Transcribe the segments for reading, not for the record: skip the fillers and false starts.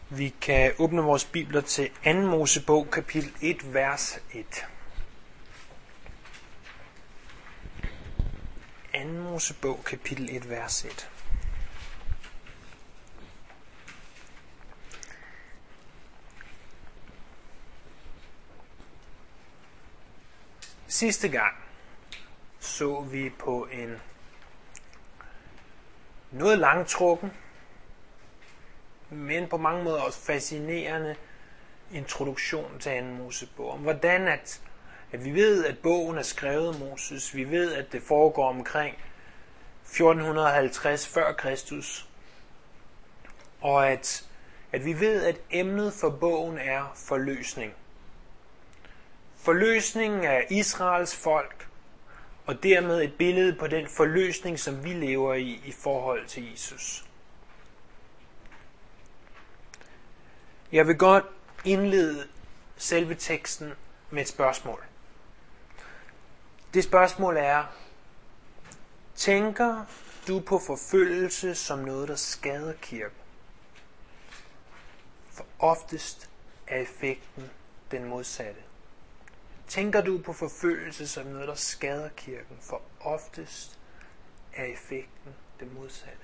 Vi kan åbne vores bibler til 2. Mosebog, kapitel 1, vers 1. 2. Mosebog, kapitel 1, vers 1. Sidste gang så vi på en noget langtrukken, men på mange måder også fascinerende introduktion til 2. Mosebog. Om hvordan at vi ved, at bogen er skrevet af Moses. Vi ved, at det foregår omkring 1450 før Kristus. Og at vi ved, at emnet for bogen er forløsning. Forløsningen af Israels folk, og dermed et billede på den forløsning, som vi lever i forhold til Jesus. Jeg vil godt indlede selve teksten med et spørgsmål. Det spørgsmål er: tænker du på forfølgelse som noget, der skader kirken? For oftest er effekten den modsatte. Tænker du på forfølgelse som noget, der skader kirken? For oftest er effekten det modsatte.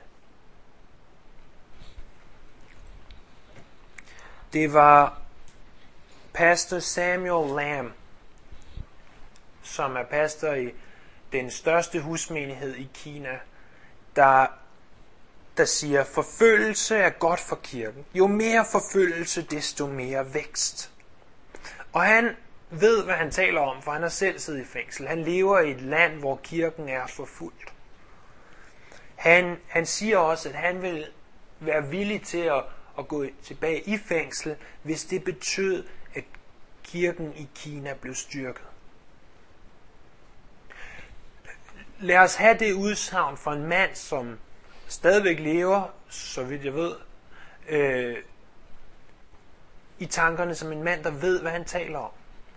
Det var pastor Samuel Lamb, som er pastor i den største husmenighed i Kina, der siger, forfølgelse er godt for kirken. Jo mere forfølgelse, desto mere vækst. Og han ved, hvad han taler om, for han har selv siddet i fængsel. Han lever i et land, hvor kirken er forfulgt. Han siger også, at han vil være villig til at gå tilbage i fængsel, hvis det betød, at kirken i Kina blev styrket. Lad os have det udsagn fra en mand, som stadigvæk lever, så vidt jeg ved, i tankerne som en mand, der ved, hvad han taler om.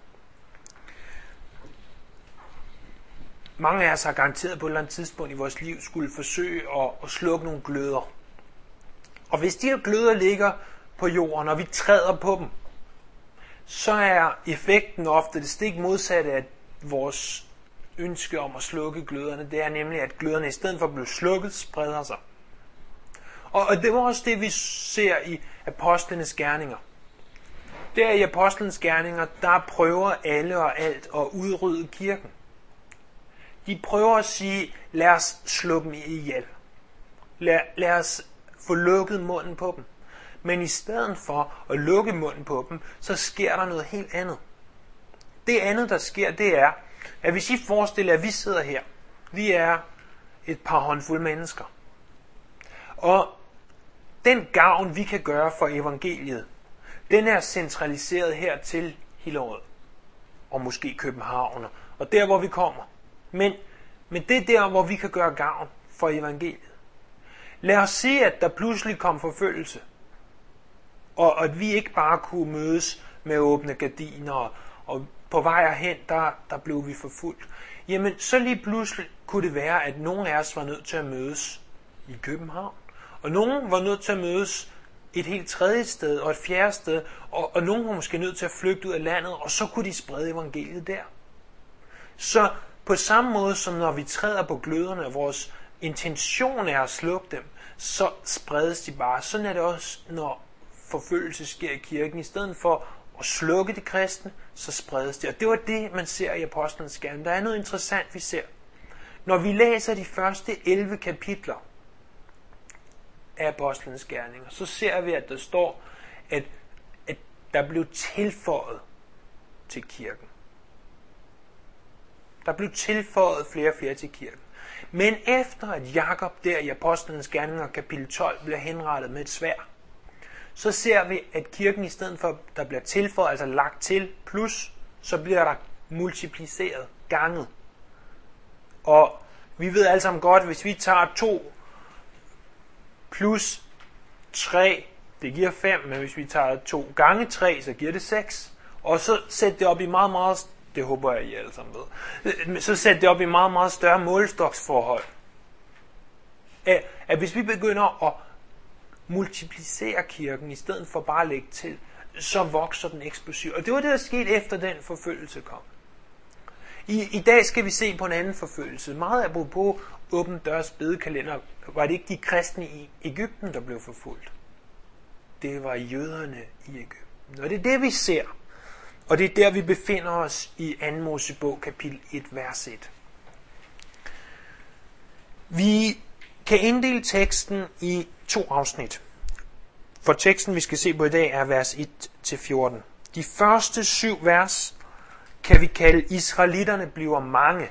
Mange af os har garanteret på et eller andet tidspunkt i vores liv skulle forsøge at slukke nogle gløder. Og hvis de her gløder ligger på jorden, og vi træder på dem, så er effekten ofte det stik modsatte af vores ønske om at slukke gløderne. Det er nemlig, at gløderne i stedet for at blive slukket, spreder sig. Og det var også det, vi ser i apostlenes gerninger. Der i apostlenes gerninger, der prøver alle og alt at udrydde kirken. De prøver at sige, lad os slå dem ihjel. Lad os få lukket munden på dem. Men i stedet for at lukke munden på dem, så sker der noget helt andet. Det andet, der sker, det er, at hvis I forestiller, at vi sidder her. Vi er et par håndfulde mennesker. Og den gavn, vi kan gøre for evangeliet, den er centraliseret her til Hillerød. Og måske København. Og der, hvor vi kommer. Men det er der, hvor vi kan gøre gavn for evangeliet. Lad os sige, at der pludselig kom forfølgelse. Og at vi ikke bare kunne mødes med åbne gardiner. Og på vej hen, der blev vi forfulgt. Jamen, så lige pludselig kunne det være, at nogle af os var nødt til at mødes i København. Og nogen var nødt til at mødes et helt tredje sted og et fjerde sted. Og nogen var måske nødt til at flygte ud af landet, og så kunne de sprede evangeliet der. Så på samme måde som når vi træder på gløderne, og vores intention er at slukke dem, så spredes de bare. Sådan er det også, når forfølgelse sker i kirken. I stedet for at slukke de kristne, så spredes de. Og det var det, man ser i apostlenes gerninger. Der er noget interessant, vi ser. Når vi læser de første 11 kapitler af apostlenes gerninger, så ser vi, at der står, at der blev tilføjet til kirken. Der blev tilføjet flere og flere til kirken. Men efter at Jakob der i apostlenes gerninger kapitel 12 bliver henrettet med et sværd, så ser vi, at kirken i stedet for, der bliver tilføjet, altså lagt til, plus, så bliver der multipliceret, ganget. Og vi ved alle sammen godt, hvis vi tager 2 plus 3, det giver 5, men hvis vi tager 2 gange 3, så giver det 6. Og så sætter det op i meget, meget, det håber jeg, I alle sammen ved, så sætter det op i meget, meget større målestoksforhold. At hvis vi begynder multiplicere kirken, i stedet for bare at lægge til, så vokser den eksplosivt. Og det var det, der skete efter den forfølgelse kom. I dag skal vi se på en anden forfølgelse. Meget apropos Åben Dørs bedekalender, var det ikke de kristne i Egypten, der blev forfulgt. Det var jøderne i Egypten. Og det er det, vi ser. Og det er der, vi befinder os i 2. Mosebog, kapitel 1, vers 1. Vi kan inddele teksten i 2 afsnit. For teksten, vi skal se på i dag, er vers 1-14. De første 7 vers kan vi kalde Israelitterne bliver mange.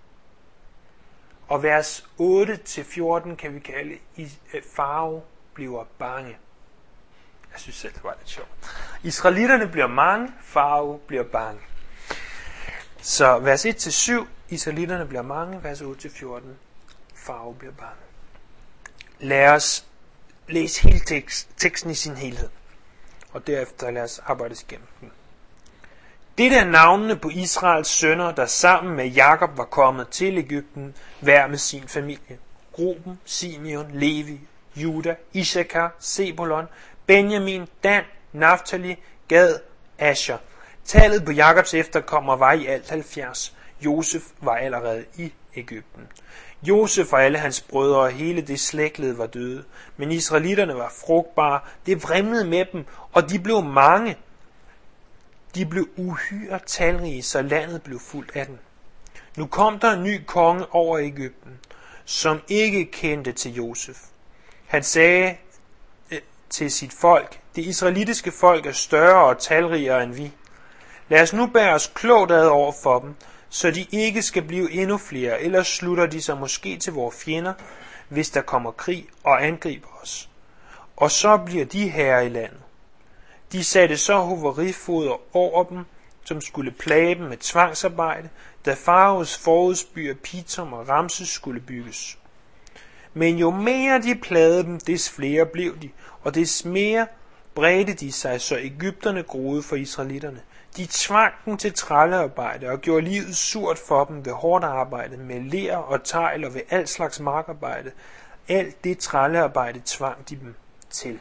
Og vers 8-14 kan vi kalde Farao bliver bange. Jeg synes selv, det var lidt sjovt. Israelitterne bliver mange, Farao bliver bange. Så vers 1-7, Israelitterne bliver mange, vers 8-14, Farao bliver bange. Lad os læse hele teksten i sin helhed, og derefter lad os arbejde igennem den. Dette er navnene på Israels sønner, der sammen med Jakob var kommet til Egypten, hver med sin familie. Ruben, Simeon, Levi, Juda, Issachar, Zebulon, Benjamin, Dan, Naftali, Gad, Asher. Tallet på Jakobs efterkommere var i alt 70. Josef var allerede i Egypten. Josef og alle hans brødre og hele det slægtled var døde, men israelitterne var frugtbare, det vrimlede med dem, og de blev mange. De blev uhyre talrige, så landet blev fuldt af dem. Nu kom der en ny konge over Egypten, som ikke kendte til Josef. Han sagde til sit folk, det israelitiske folk er større og talrigere end vi. Lad os nu bære os klogt ad over for dem, så de ikke skal blive endnu flere, ellers slutter de sig måske til vores fjender, hvis der kommer krig og angriber os. Og så bliver de herrer i landet. De satte så hoverifoder over dem, som skulle plage dem med tvangsarbejde, da Faraos forhudsbyer Pitom og Ramses skulle bygges. Men jo mere de plagede dem, des flere blev de, og des mere bredte de sig, så Egypterne groede for israelitterne. De tvang dem til trællearbejde og gjorde livet surt for dem ved hårdt arbejde med ler og tegl og ved al slags markarbejde. Alt det trællearbejde tvang de dem til.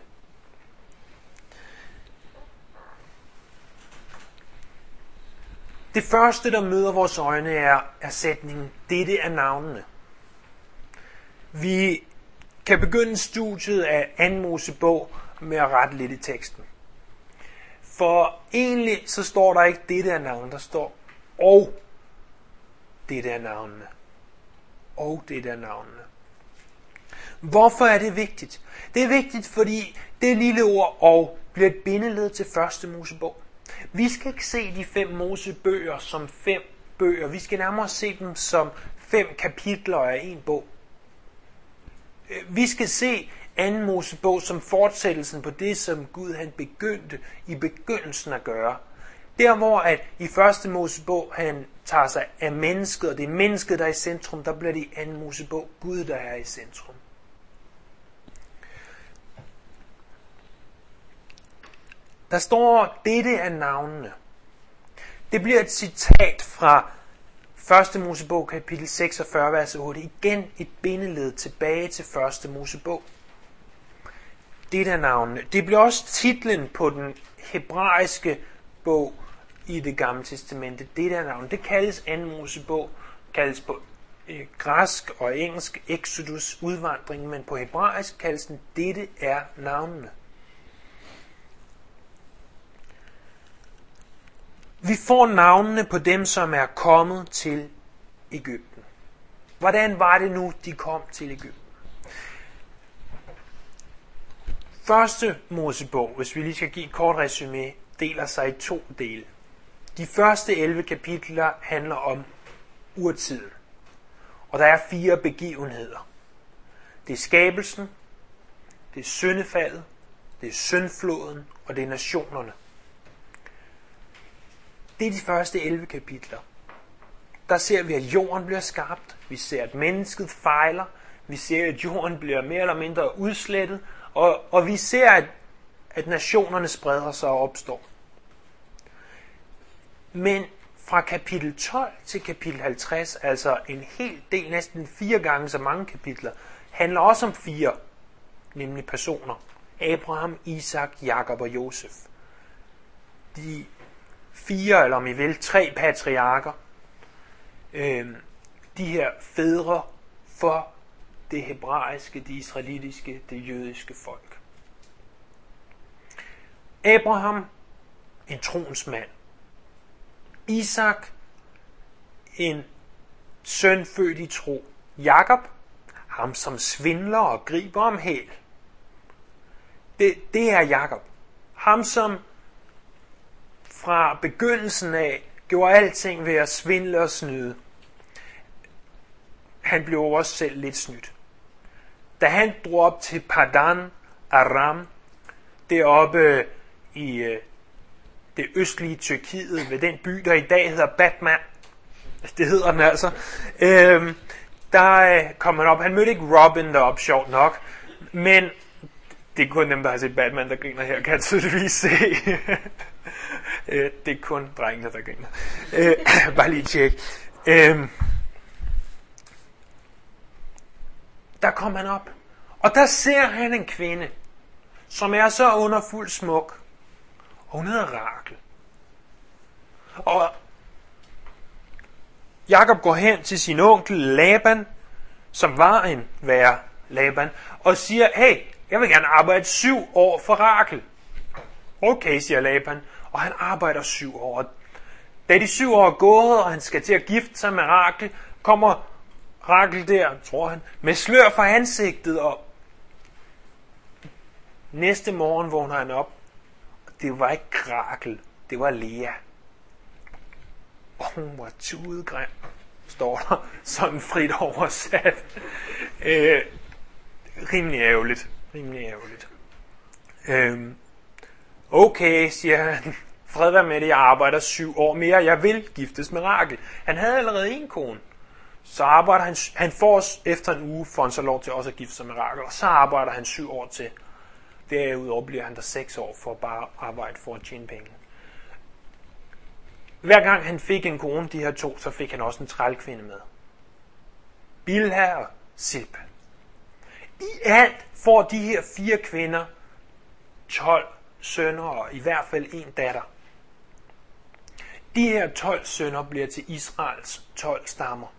Det første, der møder vores øjne, er sætningen, dette er navnene. Vi kan begynde studiet af 2. Mosebog med at rette lidt i teksten. For egentlig så står der ikke dette er navnene, der står og dette er navnene. Og dette er navnene. Hvorfor er det vigtigt? Det er vigtigt, fordi det lille ord og bliver et bindeled til 1. Mosebog. Vi skal ikke se de 5 Mosebøger som 5 bøger. Vi skal nærmere se dem som 5 kapitler af en bog. Vi skal se 2. Mosebog som fortsættelsen på det, som Gud han begyndte i begyndelsen at gøre. Der hvor at i 1. Mosebog han tager sig af mennesket, og det er mennesket, der er i centrum, der bliver det i 2. Mosebog Gud, der er i centrum. Der står, dette er navnene. Det bliver et citat fra 1. Mosebog, kapitel 46, vers 8. Igen et bindeled tilbage til 1. Mosebog. Dette er navnene. Det bliver også titlen på den hebraiske bog i det gamle testamente. Dette er navnene. Det kaldes 2. Mosebog, kaldes på græsk og engelsk Exodus, udvandring, men på hebraisk kaldes den, dette er navnene. Vi får navnene på dem, som er kommet til Egypten. Hvordan var det nu, de kom til Egypten? 1. Mosebog, hvis vi lige skal give et kort resumé, deler sig i 2 dele. De første 11 kapitler handler om urtiden. Og der er 4 begivenheder. Det er skabelsen, det er syndefaldet, det er syndfloden, og det er nationerne. Det er de første 11 kapitler. Der ser vi, at jorden bliver skabt. Vi ser, at mennesket fejler. Vi ser, at jorden bliver mere eller mindre udslettet. Og vi ser, at nationerne spreder sig og opstår. Men fra kapitel 12 til kapitel 50, altså en hel del, næsten 4 gange så mange kapitler, handler også om 4 nemlig personer. Abraham, Isak, Jakob og Josef. De 4, eller om I vil, 3 patriarker. De her fædre for det hebraiske, det israelitiske, det jødiske folk. Abraham, en troens mand. Isak, en søn født i tro. Jakob, ham som svindler og griber om hæl. Det er Jakob. Ham som fra begyndelsen af gjorde alting ved at svindle og snyde. Han blev også selv lidt snydt. Da han drog op til Padan Aram, deroppe i det østlige Tyrkiet, ved den by, der i dag hedder Batman, det hedder den altså, der kom han op. Han mødte ikke Robin deroppe, sjovt nok, men det er kun dem, der har set Batman, der griner her, kan jeg tydeligvis se. Det er kun drengene, der griner. Bare lige tjek. Der kom han op, og der ser han en kvinde, som er så underfuld smuk, og hun hedder Rachel. Og Jakob går hen til sin onkel Laban, som var en værre Laban, og siger, hey, jeg vil gerne arbejde 7 år for Rachel. Okay, siger Laban, og han arbejder 7 år. Da de 7 år er gået, og han skal til at gifte sig med Rachel, kommer Rachel der, tror han, med slør for ansigtet, og næste morgen vågner han op. Det var ikke Rachel, det var Lea. Og hun var tudegrim, står der sådan frit oversat. Rimelig ærgerligt. Okay, siger han. Fred være med det, jeg arbejder 7 år mere, jeg vil giftes med Rachel. Han havde allerede en kone. Så arbejder han får efter en uge, får han så lov til også at gifte sig med Rachel, og så arbejder han 7 år til. Derudover bliver han der 6 år for bare at arbejde for at tjene penge. Hver gang han fik en kone, de her 2, så fik han også en trælkvinde med. Bilha og Silpa. I alt får de her 4 kvinder 12 sønner og i hvert fald en datter. De her 12 sønner bliver til Israels 12 stammer.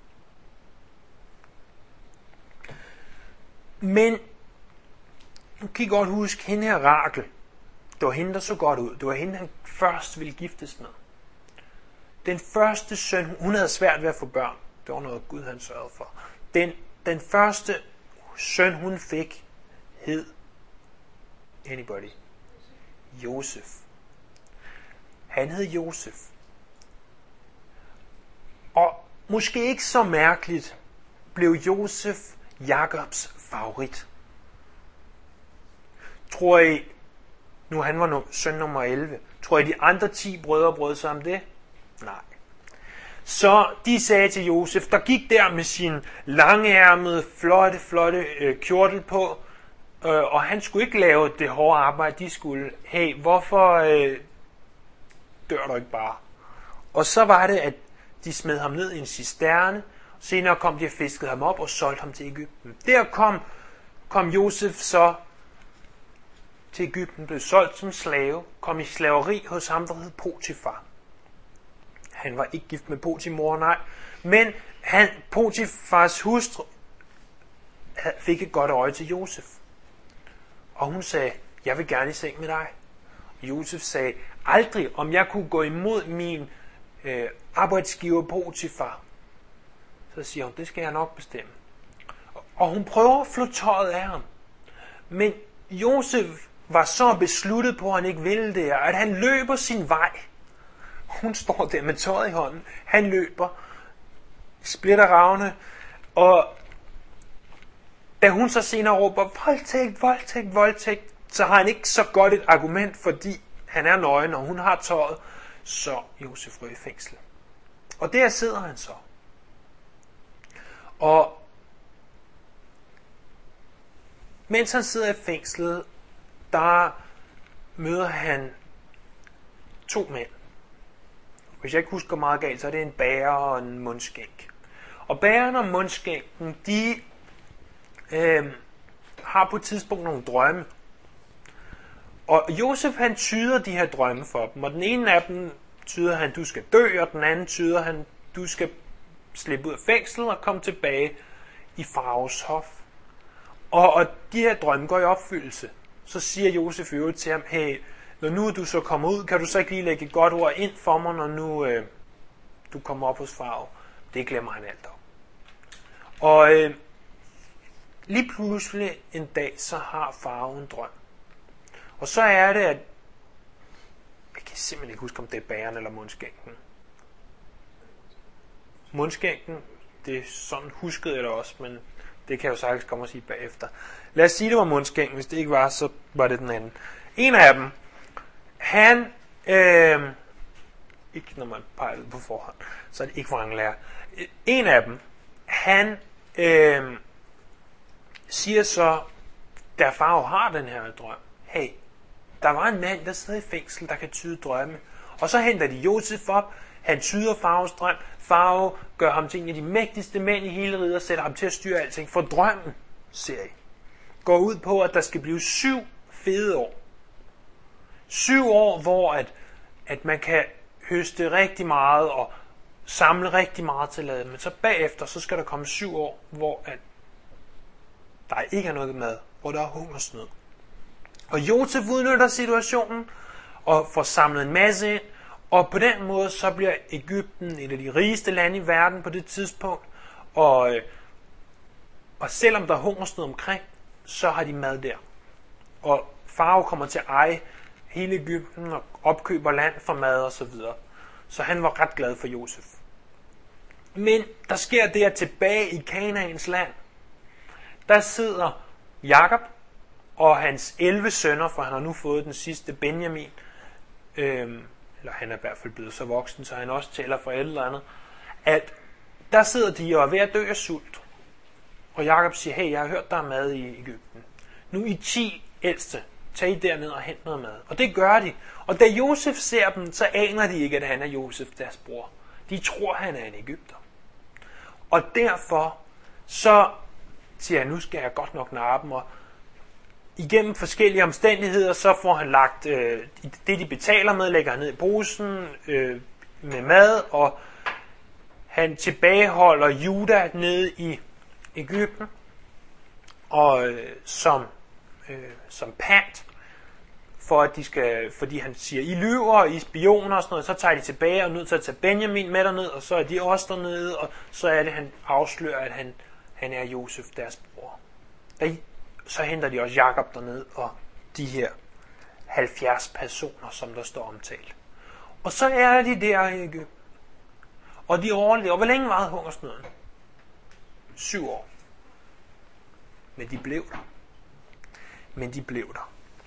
Men nu kan I godt huske, hende her Rachel, det var hende, der så godt ud. Det var hende, han først ville giftes med. Den første søn, hun havde svært ved at få børn. Det var noget Gud, han sørgede for. Den første søn, hun fik, hed anybody? Josef. Han hed Josef. Og måske ikke så mærkeligt, blev Josef Jakobs favorit. Tror I, nu han var søn nummer 11, tror I de andre 10 brødre brød sig om det? Nej. Så de sagde til Josef, der gik der med sin langærmede, flotte kjortel på, og han skulle ikke lave det hårde arbejde, de skulle. Hey, hvorfor dør du ikke bare? Og så var det, at de smed ham ned i en cisterne, senere kom de og fiskede ham op og solgte ham til Egypten. Der kom Josef så til Egypten, blev solgt som slave, kom i slaveri hos ham, der hed Potifar. Han var ikke gift med Potimor, nej. Men Potifars hustru fik et godt øje til Josef. Og hun sagde, jeg vil gerne i seng med dig. Josef sagde, aldrig om jeg kunne gå imod min arbejdsgiver Potifar. Så siger hun, det skal jeg nok bestemme. Og hun prøver at flå tøjet af ham. Men Josef var så besluttet på, at han ikke ville det, at han løber sin vej. Hun står der med tøjet i hånden. Han løber, splitter ravne, og da hun så senere råber, voldtægt, så har han ikke så godt et argument, fordi han er nøgen, og hun har tøjet, så Josef ryger i fængsel. Og der sidder han så. Og mens han sidder i fængslet, der møder han 2 mænd. Hvis jeg ikke husker meget galt, så er det en bager og en mundskænk. Og bageren og mundskænken, de har på et tidspunkt nogle drømme. Og Josef han tyder de her drømme for dem, og den ene af dem tyder han, du skal dø, og den anden tyder han, du skal slippe ud af fængslet og komme tilbage i faraos hof. Og de her drømme går i opfyldelse. Så siger Josef i øvrigt til ham, hey, når nu du så kommer ud, kan du så ikke lige lægge et godt ord ind for mig, når nu du kommer op hos farao. Det glemmer han alt om. Og lige pludselig en dag, så har farao en drøm. Og så er det, at jeg kan simpelthen ikke huske, om det er bæren eller mundskænken. Mundskænken, det er sådan huskede jeg det også, men det kan jeg jo sagtens komme og sige bagefter. Lad os sige, det var mundskænken. Hvis det ikke var, så var det den anden. En af dem, han, ikke når man peger på forhånd, så er det ikke vranglærer. En af dem, han siger så, da farao har den her drøm, hey, der var en mand, der sidder i fængsel, der kan tyde drømme. Og så henter de Josef op, han tyder faraos drøm, farao gør ham til en af de mægtigste mænd i hele riget og sætter ham til at styre alting. For drømmen, ser I, går ud på, at der skal blive 7 fede år. 7 år, hvor at man kan høste rigtig meget og samle rigtig meget til ladet. Men så bagefter, så skal der komme 7 år, hvor at der ikke er noget mad, hvor der er hungersnød. Og Josef udnytter situationen og får samlet en masse ind, og på den måde så bliver Egypten et af de rigeste lande i verden på det tidspunkt, og selvom der er hungersnød omkring, så har de mad der. Og farao kommer til at eje hele Egypten og opkøber land for mad og så videre. Så han var ret glad for Josef. Men der sker det, at tilbage i Kanaans land, der sidder Jakob og hans 11 sønner, for han har nu fået den sidste Benjamin, eller han er i hvert fald blevet så voksen, så han også tæller for et eller andet, at der sidder de og er ved at dø af sult. Og Jakob siger, hey, jeg har hørt, der er mad i Egypten. Nu I 10 ældste, tag I derned og hent noget mad. Og det gør de. Og da Josef ser dem, så aner de ikke, at han er Josef, deres bror. De tror, han er en egypter. Og derfor så siger han, nu skal jeg godt nok nappe dem, og igennem forskellige omstændigheder, så får han lagt det, de betaler med, lægger han ned i posen med mad, og han tilbageholder Juda nede i Egypten, og som pant, for at de skal, fordi han siger, I lyver, og I spioner og sådan noget, så tager de tilbage og er nødt til at tage Benjamin med derned, og så er de også dernede, og så er det, han afslører, at han er Josef, deres bror. Så henter de også Jakob derned, og de her 70 personer, som der står omtalt. Og så er de der i Egypten. Og de overlever. Hvor længe varede hungersnøden? 7 år. Men de blev der.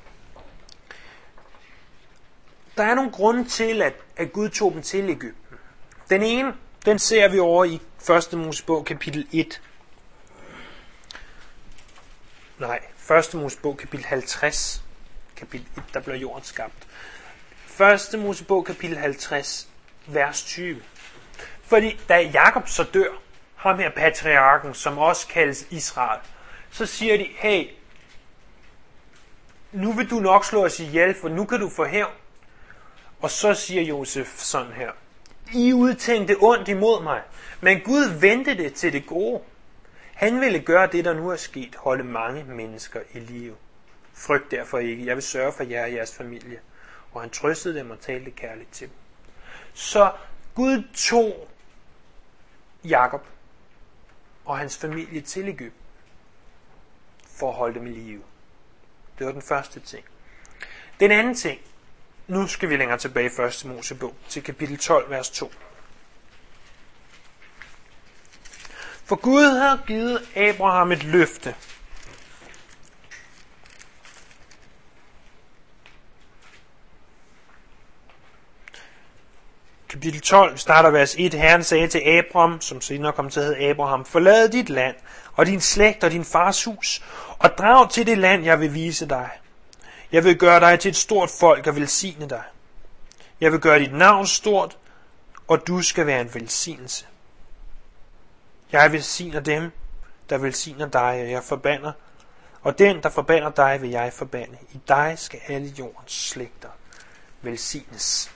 Der er nogle grunde til, at Gud tog dem til Egypten. Den ene, den ser vi over i 1. Mosebog kapitel 1. 1. Mosebog kapitel 50. Kapitel 1, der bliver jorden skabt. 1. Mosebog kapitel 50, vers 20. Fordi da Jakob så dør, ham her patriarken, som også kaldes Israel, så siger de, hey, nu vil du nok slå os ihjel, for nu kan du få hævn. Og så siger Josef sådan her, I udtænkte ondt imod mig, men Gud vendte det til det gode. Han ville gøre det, der nu er sket, holde mange mennesker i live. Frygt derfor ikke, jeg vil sørge for jer og jeres familie. Og han trøstede dem og talte kærligt til dem. Så Gud tog Jakob og hans familie til Egypten for at holde dem i live. Det var den første ting. Den anden ting, nu skal vi længere tilbage i 1. Mosebog til kapitel 12, vers 2. For Gud havde givet Abraham et løfte. Kapitel 12 starter vers 1. Herren sagde til Abraham, som senere kom til at hedde Abraham, forlad dit land og din slægt og din fars hus, og drag til det land, jeg vil vise dig. Jeg vil gøre dig til et stort folk og velsigne dig. Jeg vil gøre dit navn stort, og du skal være en velsignelse. Jeg velsigner dem, der velsigner dig, og jeg forbander Og den, der forbander dig, vil jeg forbande. I dig skal alle jordens slægter velsignes.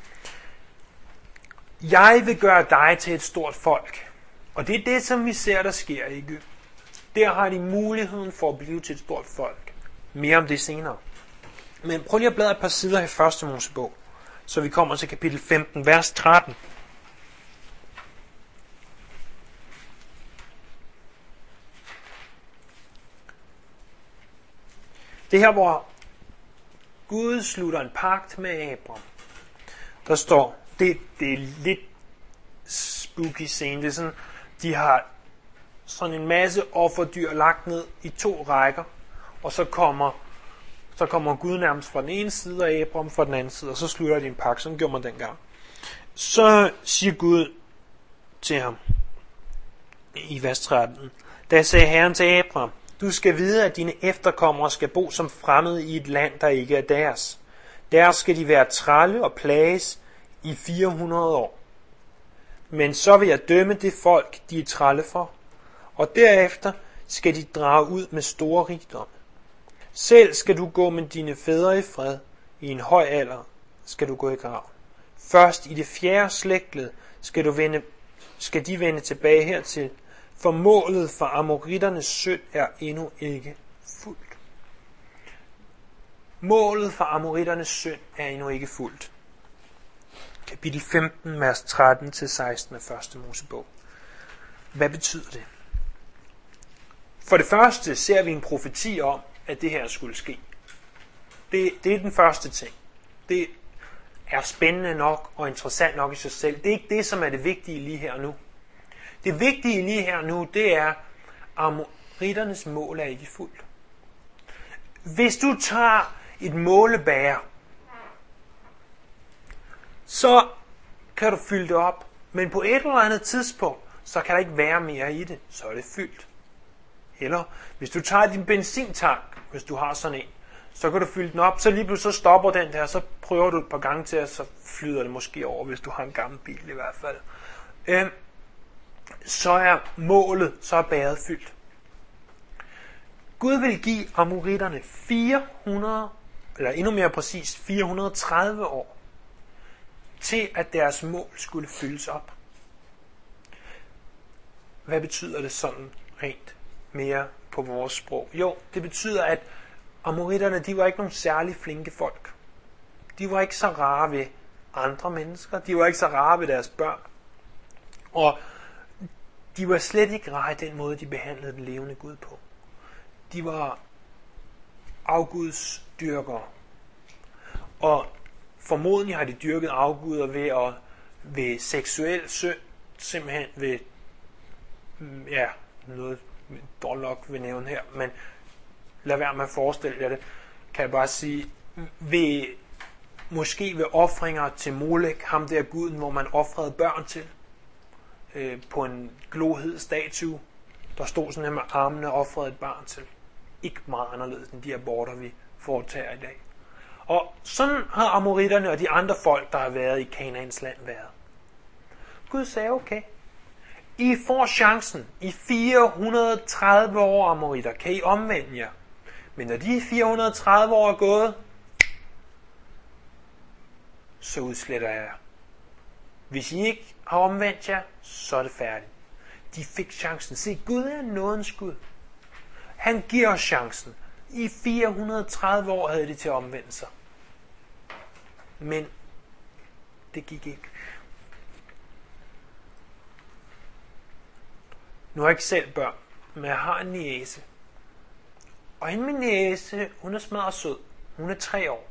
Jeg vil gøre dig til et stort folk. Og det er det, som vi ser, der sker i Egypten. Der har de muligheden for at blive til et stort folk. Mere om det senere. Men prøv lige at bladre et par sider i 1. Mosebog, så vi kommer til kapitel 15, vers 13. Det her, hvor Gud slutter en pagt med Abraham. Der står, det er lidt spooky scene. Det er sådan, de har sådan en masse offerdyr lagt ned i 2 rækker, og så kommer Gud nærmest fra den ene side, og Abraham fra den anden side, og så slutter de en pagt. Sådan gjorde man dengang. Så siger Gud til ham i vers 13, da sagde Herren til Abraham, du skal vide, at dine efterkommere skal bo som fremmede i et land, der ikke er deres. Der skal de være trælle og plages i 400 år. Men så vil jeg dømme det folk, de er trælle for, og derefter skal de drage ud med store rigdom. Selv skal du gå med dine fædre i fred, i en høj alder skal du gå i graven. Først i det 4. slægtled skal de vende tilbage hertil, for målet for amoritternes synd er endnu ikke fuldt. Målet for amoritternes synd er endnu ikke fuldt. Kapitel 15, vers 13-16 af 1. Mosebog. Hvad betyder det? For det første ser vi en profeti om, at det her skulle ske. Det er den første ting. Det er spændende nok og interessant nok i sig selv. Det er ikke det, som er det vigtige lige her og nu. Det vigtige lige her og nu, det er, at amoritternes mål er ikke fuldt. Hvis du tager et målebæger, så kan du fylde det op. Men på et eller andet tidspunkt, så kan der ikke være mere i det. Så er det fyldt. Eller hvis du tager din benzintank, hvis du har sådan en, så kan du fylde den op, så lige pludselig så stopper den der, så prøver du et par gange til, og så flyder det måske over, hvis du har en gammel bil i hvert fald. Så er målet, så er bæret fyldt. Gud vil give amoritterne 400, eller endnu mere præcist 430 år, til at deres mål skulle fyldes op. Hvad betyder det sådan rent mere på vores sprog? Jo, det betyder, at amoritterne, de var ikke nogen særlig flinke folk. De var ikke så rare ved andre mennesker. De var ikke så rare ved deres børn. Og de var slet ikke rare i den måde, de behandlede den levende Gud på. De var afgudsdyrkere. Og formodentlig har de dyrket afguder ved seksuel synd, simpelthen ved, ja, noget dårligt vil nævne her, men lad være med at forestille jer det, kan jeg bare sige, måske ved ofringer til Molek, ham der guden, hvor man ofrede børn til, på en glohed statue, der stod sådan her med armene og ofrede et barn til. Ikke meget anderledes end de aborter, vi foretager i dag. Og sådan har amoritterne og de andre folk, der har været i Kanaans land, været. Gud sagde, okay, I får chancen i 430 år, amoritter, kan I omvende jer. Men når de 430 år er gået, så udsletter jeg jer. Hvis I ikke har omvendt jer, så er det færdigt. De fik chancen. Se, Gud er nådens Gud. Han giver os chancen. I 430 år havde de til at omvende sig. Men det gik ikke. Nu har jeg ikke selv børn, men jeg har en niece. Og hende min niece, hun er smadret sød. Hun er 3 år.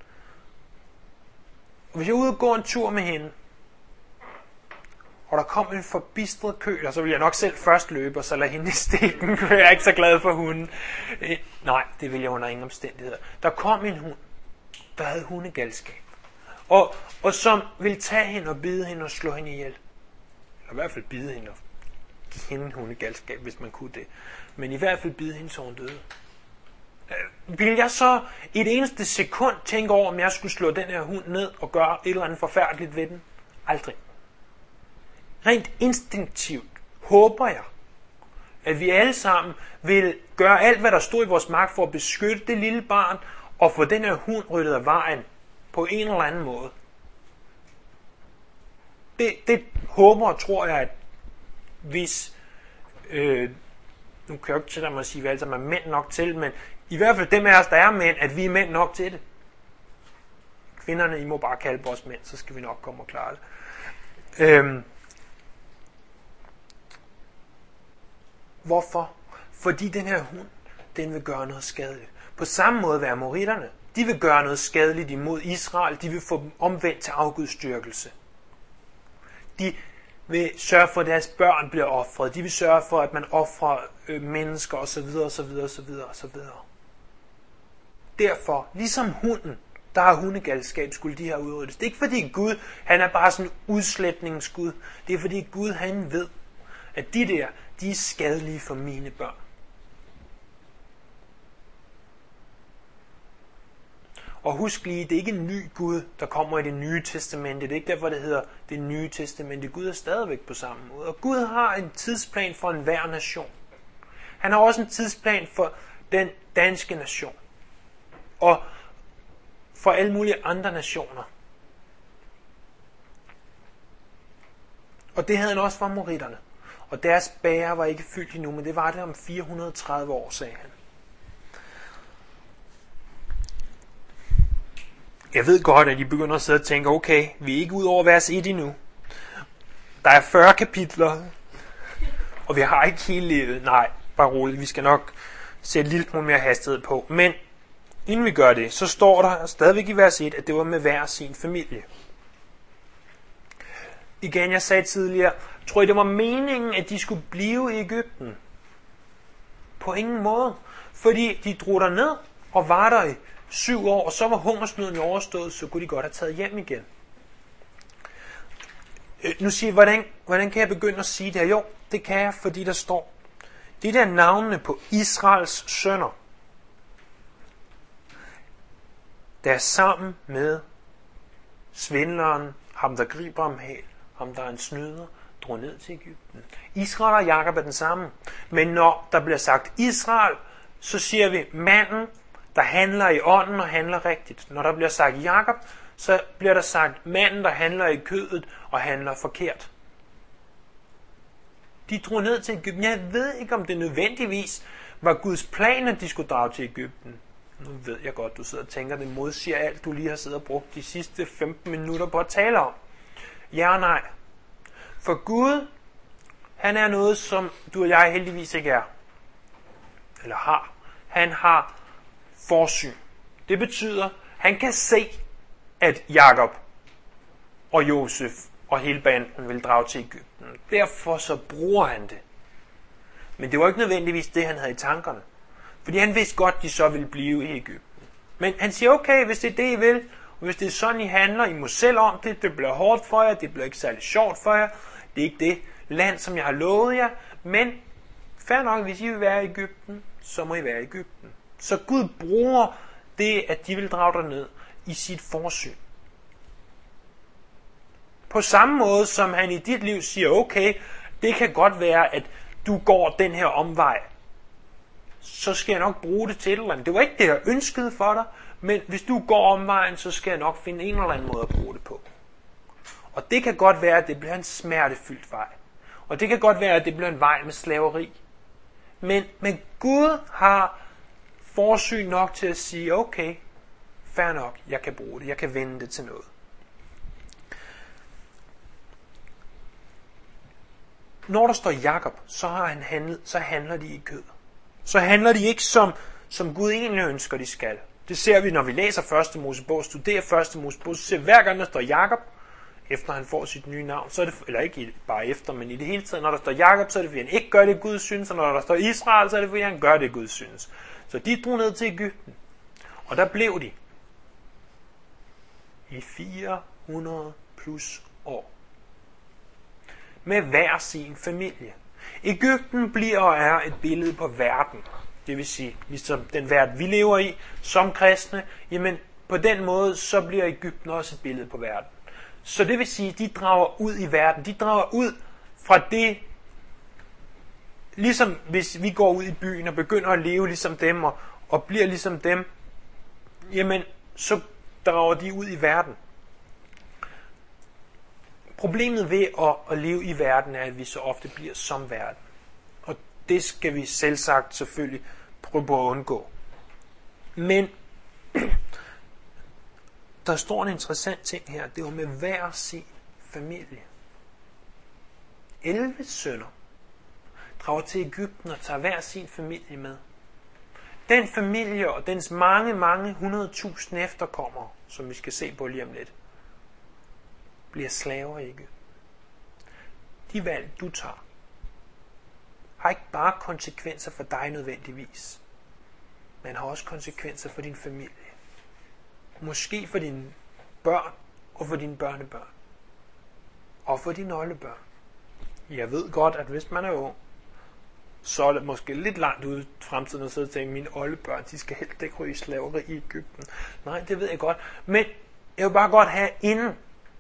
Og hvis jeg er ude og gå en tur med hende, og der kom en forbistret køl, og så vil jeg nok selv først løbe, og så lade hende i stikken, for jeg er ikke så glad for hunden. Nej, det vil jeg under ingen omstændigheder. Der kom en hund, der havde hundegalskab. Og som ville tage hende og bide hende og slå hende ihjel. Eller i hvert fald bide hende og give hende hundegalskab, hvis man kunne det. Men i hvert fald bide hende, så hun døde. Vil jeg så i et eneste sekund tænke over, om jeg skulle slå den her hund ned og gøre et eller andet forfærdeligt ved den? Aldrig. Rent instinktivt håber jeg, At vi alle sammen vil gøre alt, hvad der stod i vores magt for at beskytte det lille barn, og få den her hund ryddet af vejen på en eller anden måde. Det håber og tror jeg, at hvis, nu kan jeg jo ikke tillade mig at sige, hvad altså man er mænd nok til, men i hvert fald dem af os, der er mænd, at vi er mænd nok til det. Kvinderne, I må bare kalde på os mænd, så skal vi nok komme og klare det. Hvorfor? Fordi den her hund, den vil gøre noget skadeligt. På samme måde vil amoritterne. De vil gøre noget skadeligt imod Israel. De vil få dem omvendt til afgudstyrkelse. De vil sørge for, at deres børn bliver ofret. De vil sørge for, at man offrer mennesker osv. osv. osv. osv. Derfor, ligesom hunden, der har hundegalskab, skulle de her udryddes. Det er ikke fordi Gud, han er bare sådan en udslætningsgud. Det er fordi Gud, han ved, at de er skadelige for mine børn. Og husk lige, det er ikke en ny Gud, der kommer i det nye testamente. Det er ikke derfor, det hedder det nye testamente. Gud er stadigvæk på samme måde. Og Gud har en tidsplan for enhver nation. Han har også en tidsplan for den danske nation. Og for alle mulige andre nationer. Og det havde han også for amoritterne. Og deres bæger var ikke fyldt endnu, men det var det om 430 år, sagde han. Jeg ved godt, at I begynder at sidde og tænke, okay, vi er ikke ud over vers 1 endnu. Der er 40 kapitler, og vi har ikke hele livet. Nej, bare roligt, vi skal nok sætte lidt mere hastighed på. Men inden vi gør det, så står der stadigvæk i vers 1, at det var med hver sin familie. Igen, jeg sagde tidligere, tror I det var meningen, at de skulle blive i Egypten? På ingen måde. Fordi de drog derned og var der i 7 år, og så var hungersnøden overstået, så kunne de godt have taget hjem igen. Nu siger jeg, hvordan kan jeg begynde at sige det her? Jo, det kan jeg, fordi der står, det der navnene på Israels sønner, der er sammen med svindleren, ham der griber om hæl, ham der er en snyder, drog ned til Egypten. Israel og Jakob er den samme. Men når der bliver sagt Israel, så siger vi manden, der handler i ånden og handler rigtigt. Når der bliver sagt Jakob, så bliver der sagt manden, der handler i kødet og handler forkert. De drog ned til Egypten. Jeg ved ikke, om det nødvendigvis var Guds plan, at de skulle drage til Egypten. Nu ved jeg godt, du sidder og tænker, det modsiger alt, du lige har siddet og brugt de sidste 15 minutter på at tale om. Ja og nej. For Gud, han er noget, som du og jeg heldigvis ikke er. Eller har. Han har forsyn. Det betyder, han kan se, at Jakob og Josef og hele banden vil drage til Egypten. Derfor så bruger han det. Men det var ikke nødvendigvis det, han havde i tankerne. Fordi han vidste godt, de så ville blive i Egypten. Men han siger, okay, hvis det er det, I vil, og hvis det er sådan, I handler, I må selv om det, det bliver hårdt for jer, det bliver ikke særlig sjovt for jer, det er ikke det land, som jeg har lovet jer, men fair nok, hvis I vil være i Egypten, så må I være i Egypten. Så Gud bruger det, at de vil drage derned i sit forsyn. På samme måde, som han i dit liv siger, okay, det kan godt være, at du går den her omvej, så skal jeg nok bruge det til et eller andet. Det var ikke det, jeg ønskede for dig, men hvis du går omvejen, så skal jeg nok finde en eller anden måde at bruge det på. Og det kan godt være, at det bliver en smertefyldt vej. Og det kan godt være, at det bliver en vej med slaveri. Men Gud har forsyn nok til at sige, okay, fair nok, jeg kan bruge det, jeg kan vende det til noget. Når der står Jakob, så handler de i kød. Så handler de ikke som Gud egentlig ønsker, de skal. Det ser vi, når vi læser 1. Mosebog, studerer 1. Mosebog, så ser hver gang, der står Jakob, efter han får sit nye navn, så er det, eller ikke bare efter, men i det hele taget, når der står Jakob, så er det, fordi han ikke gør det, Gud synes, og når der står Israel, så er det, fordi han gør det, Gud synes. Så de drog ned til Egypten, og der blev de i 400 plus år. Med hver sin familie. Egypten bliver og er et billede på verden. Det vil sige, ligesom den verden, vi lever i, som kristne, jamen på den måde, så bliver Egypten også et billede på verden. Så det vil sige, de drager ud i verden. De drager ud fra det ligesom hvis vi går ud i byen og begynder at leve ligesom dem og bliver ligesom dem, jamen så drager de ud i verden. Problemet ved at leve i verden er, at vi så ofte bliver som verden. Og det skal vi selvsagt selvfølgelig prøve på at undgå. Men der står en interessant ting her. Det var med hver sin familie. 11 sønner drager til Egypten og tager hver sin familie med. Den familie og dens mange 100.000 efterkommere, som vi skal se på lige om lidt, bliver slaver i Egypten. De valg, du tager, har ikke bare konsekvenser for dig nødvendigvis, men har også konsekvenser for din familie. Måske for dine børn og for dine børnebørn. Og for dine oldebørn. Jeg ved godt, at hvis man er ung, så er det måske lidt langt ude i fremtiden at sidde og tænke, mine oldebørn, de skal helt ikke ryge i slaveri i Egypten. Nej, det ved jeg godt. Men jeg vil bare godt have, inden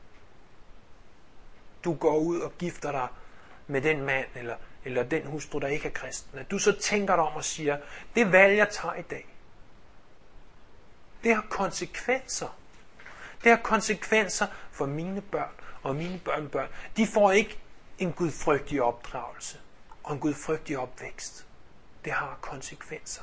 du går ud og gifter dig med den mand eller den hustru, der ikke er kristen, at du så tænker dig om og siger, det valg, jeg tager i dag, det har konsekvenser. Det har konsekvenser for mine børn og mine børnebørn. De får ikke en gudfrygtig opdragelse og en gudfrygtig opvækst. Det har konsekvenser.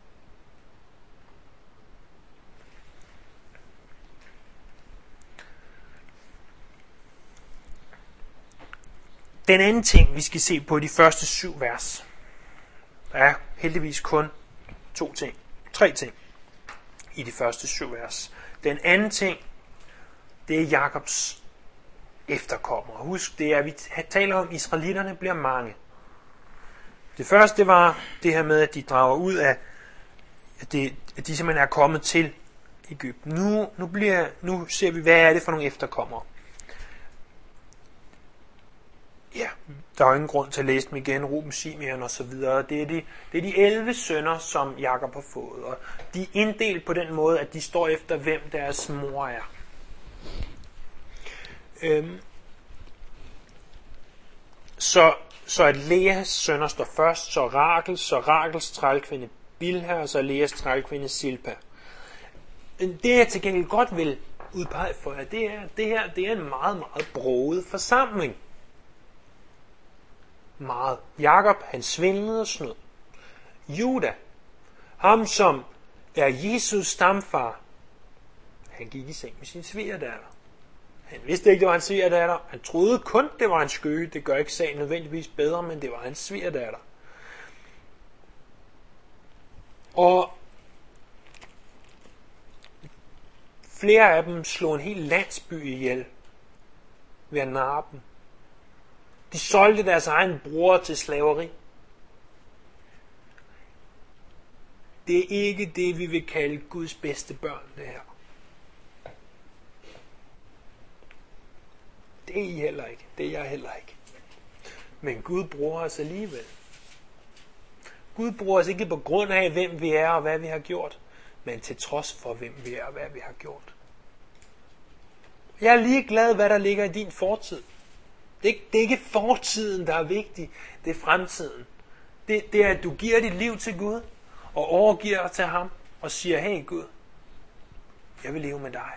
Den anden ting, vi skal se på de første 7 vers. Der er heldigvis kun 3 ting i de første 7 vers. Den anden ting, det er Jakobs efterkommere. Husk, det er, at vi taler om, at israelitterne bliver mange. Det første var det her med, at de drager ud af, at de simpelthen er kommet til Egypten. Nu ser vi, hvad er det for nogle efterkommere. Ja, der er jo ingen grund til at læse dem igen, Ruben, Simeon og så videre. Det er de 11 sønner, som Jakob har fået, og de er inddelt på den måde, at de står efter, hvem deres mor er. Så at Leas sønner står først, så Rachels trælkvinde Bilha, og så Leas trælkvinde Silpa. Det jeg til gengæld godt vil udpege for jer, det er en meget broget forsamling. Meget. Jakob, han svindlede og snød. Juda, ham som er Jesus stamfar, han gik i seng med sin svigerdatter. Han vidste ikke, det var hans svigerdatter. Han troede kun, det var hans skøge. Det gør ikke sagen nødvendigvis bedre, men det var hans svigerdatter. Og flere af dem slog en hel landsby ihjel ved at narre dem. De solgte deres egen bror til slaveri. Det er ikke det, vi vil kalde Guds bedste børn, det her. Det er I heller ikke. Det er jeg heller ikke. Men Gud bruger os alligevel. Gud bruger os ikke på grund af, hvem vi er og hvad vi har gjort, men til trods for, hvem vi er og hvad vi har gjort. Jeg er ligeglad, hvad der ligger i din fortid. Det er ikke fortiden, der er vigtig. Det er fremtiden. Det er, at du giver dit liv til Gud og overgiver dig til ham og siger, hey Gud, jeg vil leve med dig.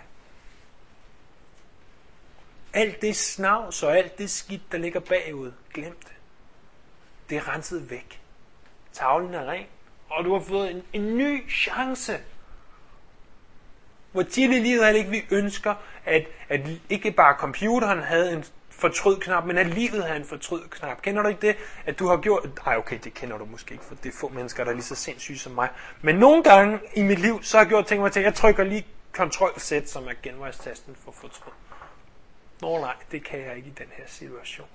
Alt det snavs og alt det skidt, der ligger bagud, glem det. Det er renset væk. Tavlen er ren, og du har fået en ny chance. Hvor tit i livet er det ikke, vi ønsker, at ikke bare computeren havde en fortryd-knap, men at livet havde en fortryd-knap. Kender du ikke det? At du har gjort... Ej, okay, det kender du måske ikke, for det er få mennesker, der er lige så sindssyge som mig. Men nogle gange i mit liv, så har jeg gjort ting, hvor jeg trykker lige Ctrl-Z, som er genvejstasten for fortryd. Nå nej, det kan jeg ikke i den her situation.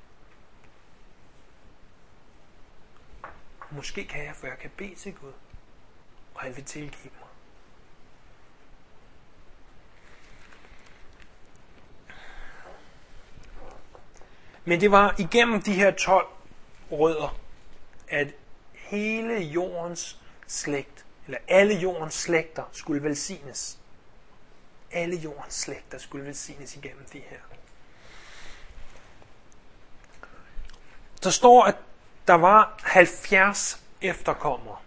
Måske kan jeg, for jeg kan bede til Gud, og han vil tilgive mig. Men det var igennem de her 12 rødder, at hele jordens slægt, eller alle jordens slægter, skulle velsignes. Alle jordens slægter skulle velsignes igennem de her. Der står, at der var 70 efterkommere.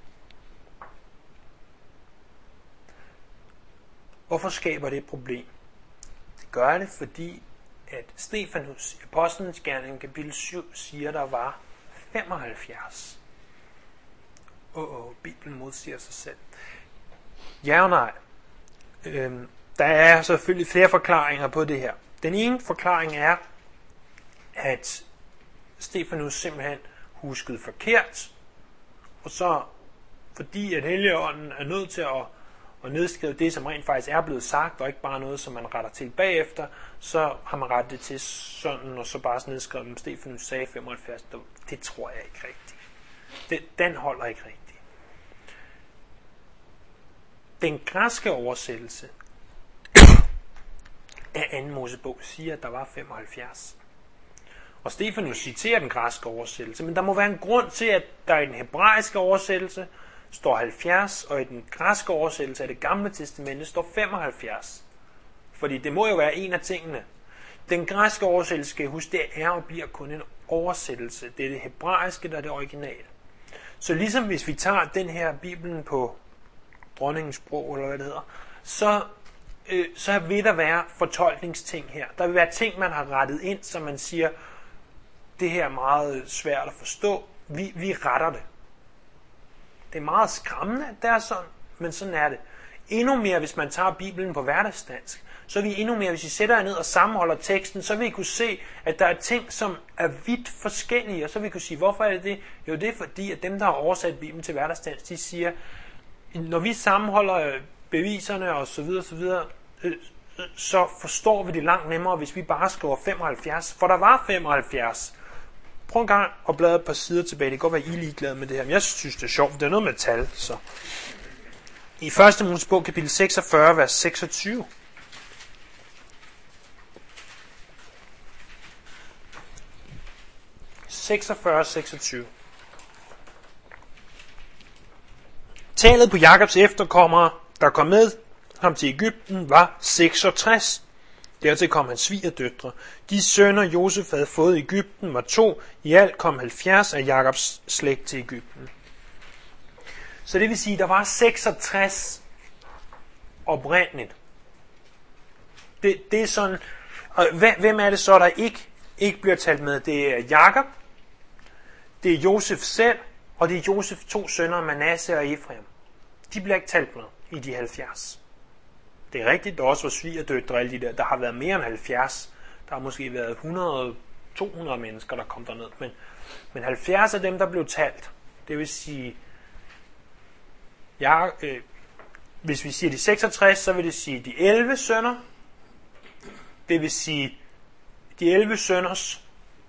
Hvorfor skaber det et problem? Det gør det, fordi at Stefanus i Apostlenes Gerning kapitel 7 siger, at der var 75. Bibelen modsiger sig selv. Ja og nej. Der er selvfølgelig flere forklaringer på det her. Den ene forklaring er, at Stefanus simpelthen huskede forkert, og så fordi at Helligånden er nødt til at nedskrive det, som rent faktisk er blevet sagt, og ikke bare noget, som man retter til bagefter, så har man rettet det til sådan, og så bare nedskrevet, at Stefanus sagde 75. Det tror jeg ikke rigtigt. Den holder ikke rigtigt. Den græske oversættelse af 2. Mosebog siger, at der var 75. Og Stefanus citerer den græske oversættelse, men der må være en grund til, at der i den hebraiske oversættelse står 70, og i den græske oversættelse af det gamle testamente står 75. Fordi det må jo være en af tingene. Den græske oversættelse, skal jeg huske, det er og bliver kun en oversættelse. Det er det hebraiske, der er det originale. Så ligesom hvis vi tager den her Bibelen på dronningens sprog, eller hvad det hedder, så vil der være fortolkningsting her. Der vil være ting, man har rettet ind, så man siger, det her er meget svært at forstå. Vi retter det. Det er meget skræmmende, at det er sådan, men sådan er det. Endnu mere, hvis man tager Bibelen på hverdagsdansk, så vil endnu mere, hvis I sætter jer ned og sammenholder teksten, så vil I kunne se, at der er ting, som er vidt forskellige, og så vil I kunne sige, hvorfor er det det? Jo, det er fordi, at dem, der har oversat Bibelen til hverdagsdansk, de siger, når vi sammenholder beviserne og så videre, så forstår vi det langt nemmere, hvis vi bare skriver 75, for der var 75. Prøv en gang at bladre et par sider tilbage. Det kan godt være, I er ligeglade med det her, men jeg synes, det er sjovt, for det er noget med tal. Så. I 1. Mosebog, kapitel 46, vers 26. Tallet på Jakobs efterkommere, der kom med ham til Egypten, var 66. Dertil kom hans svigerdøtre. De sønner, Josef havde fået i Egypten, var 2. I alt kom 70 af Jakobs slægt til Egypten. Så det vil sige, at der var 66 oprindeligt. Det er sådan. Og hvem er det så, der ikke bliver talt med? Det er Jakob, det er Josef selv, og det er Josefs 2 sønner, Manasse og Efraim. De bliver ikke talt med i de 70. Det er rigtigt, der også var svigerdøtre og alle de der har været mere end 70. Der har måske været 100-200 mennesker, der kom derned. Men 70 af dem, der blev talt, det vil sige, hvis vi siger de 66, så vil det sige de 11 sønner. Det vil sige de 11 sønners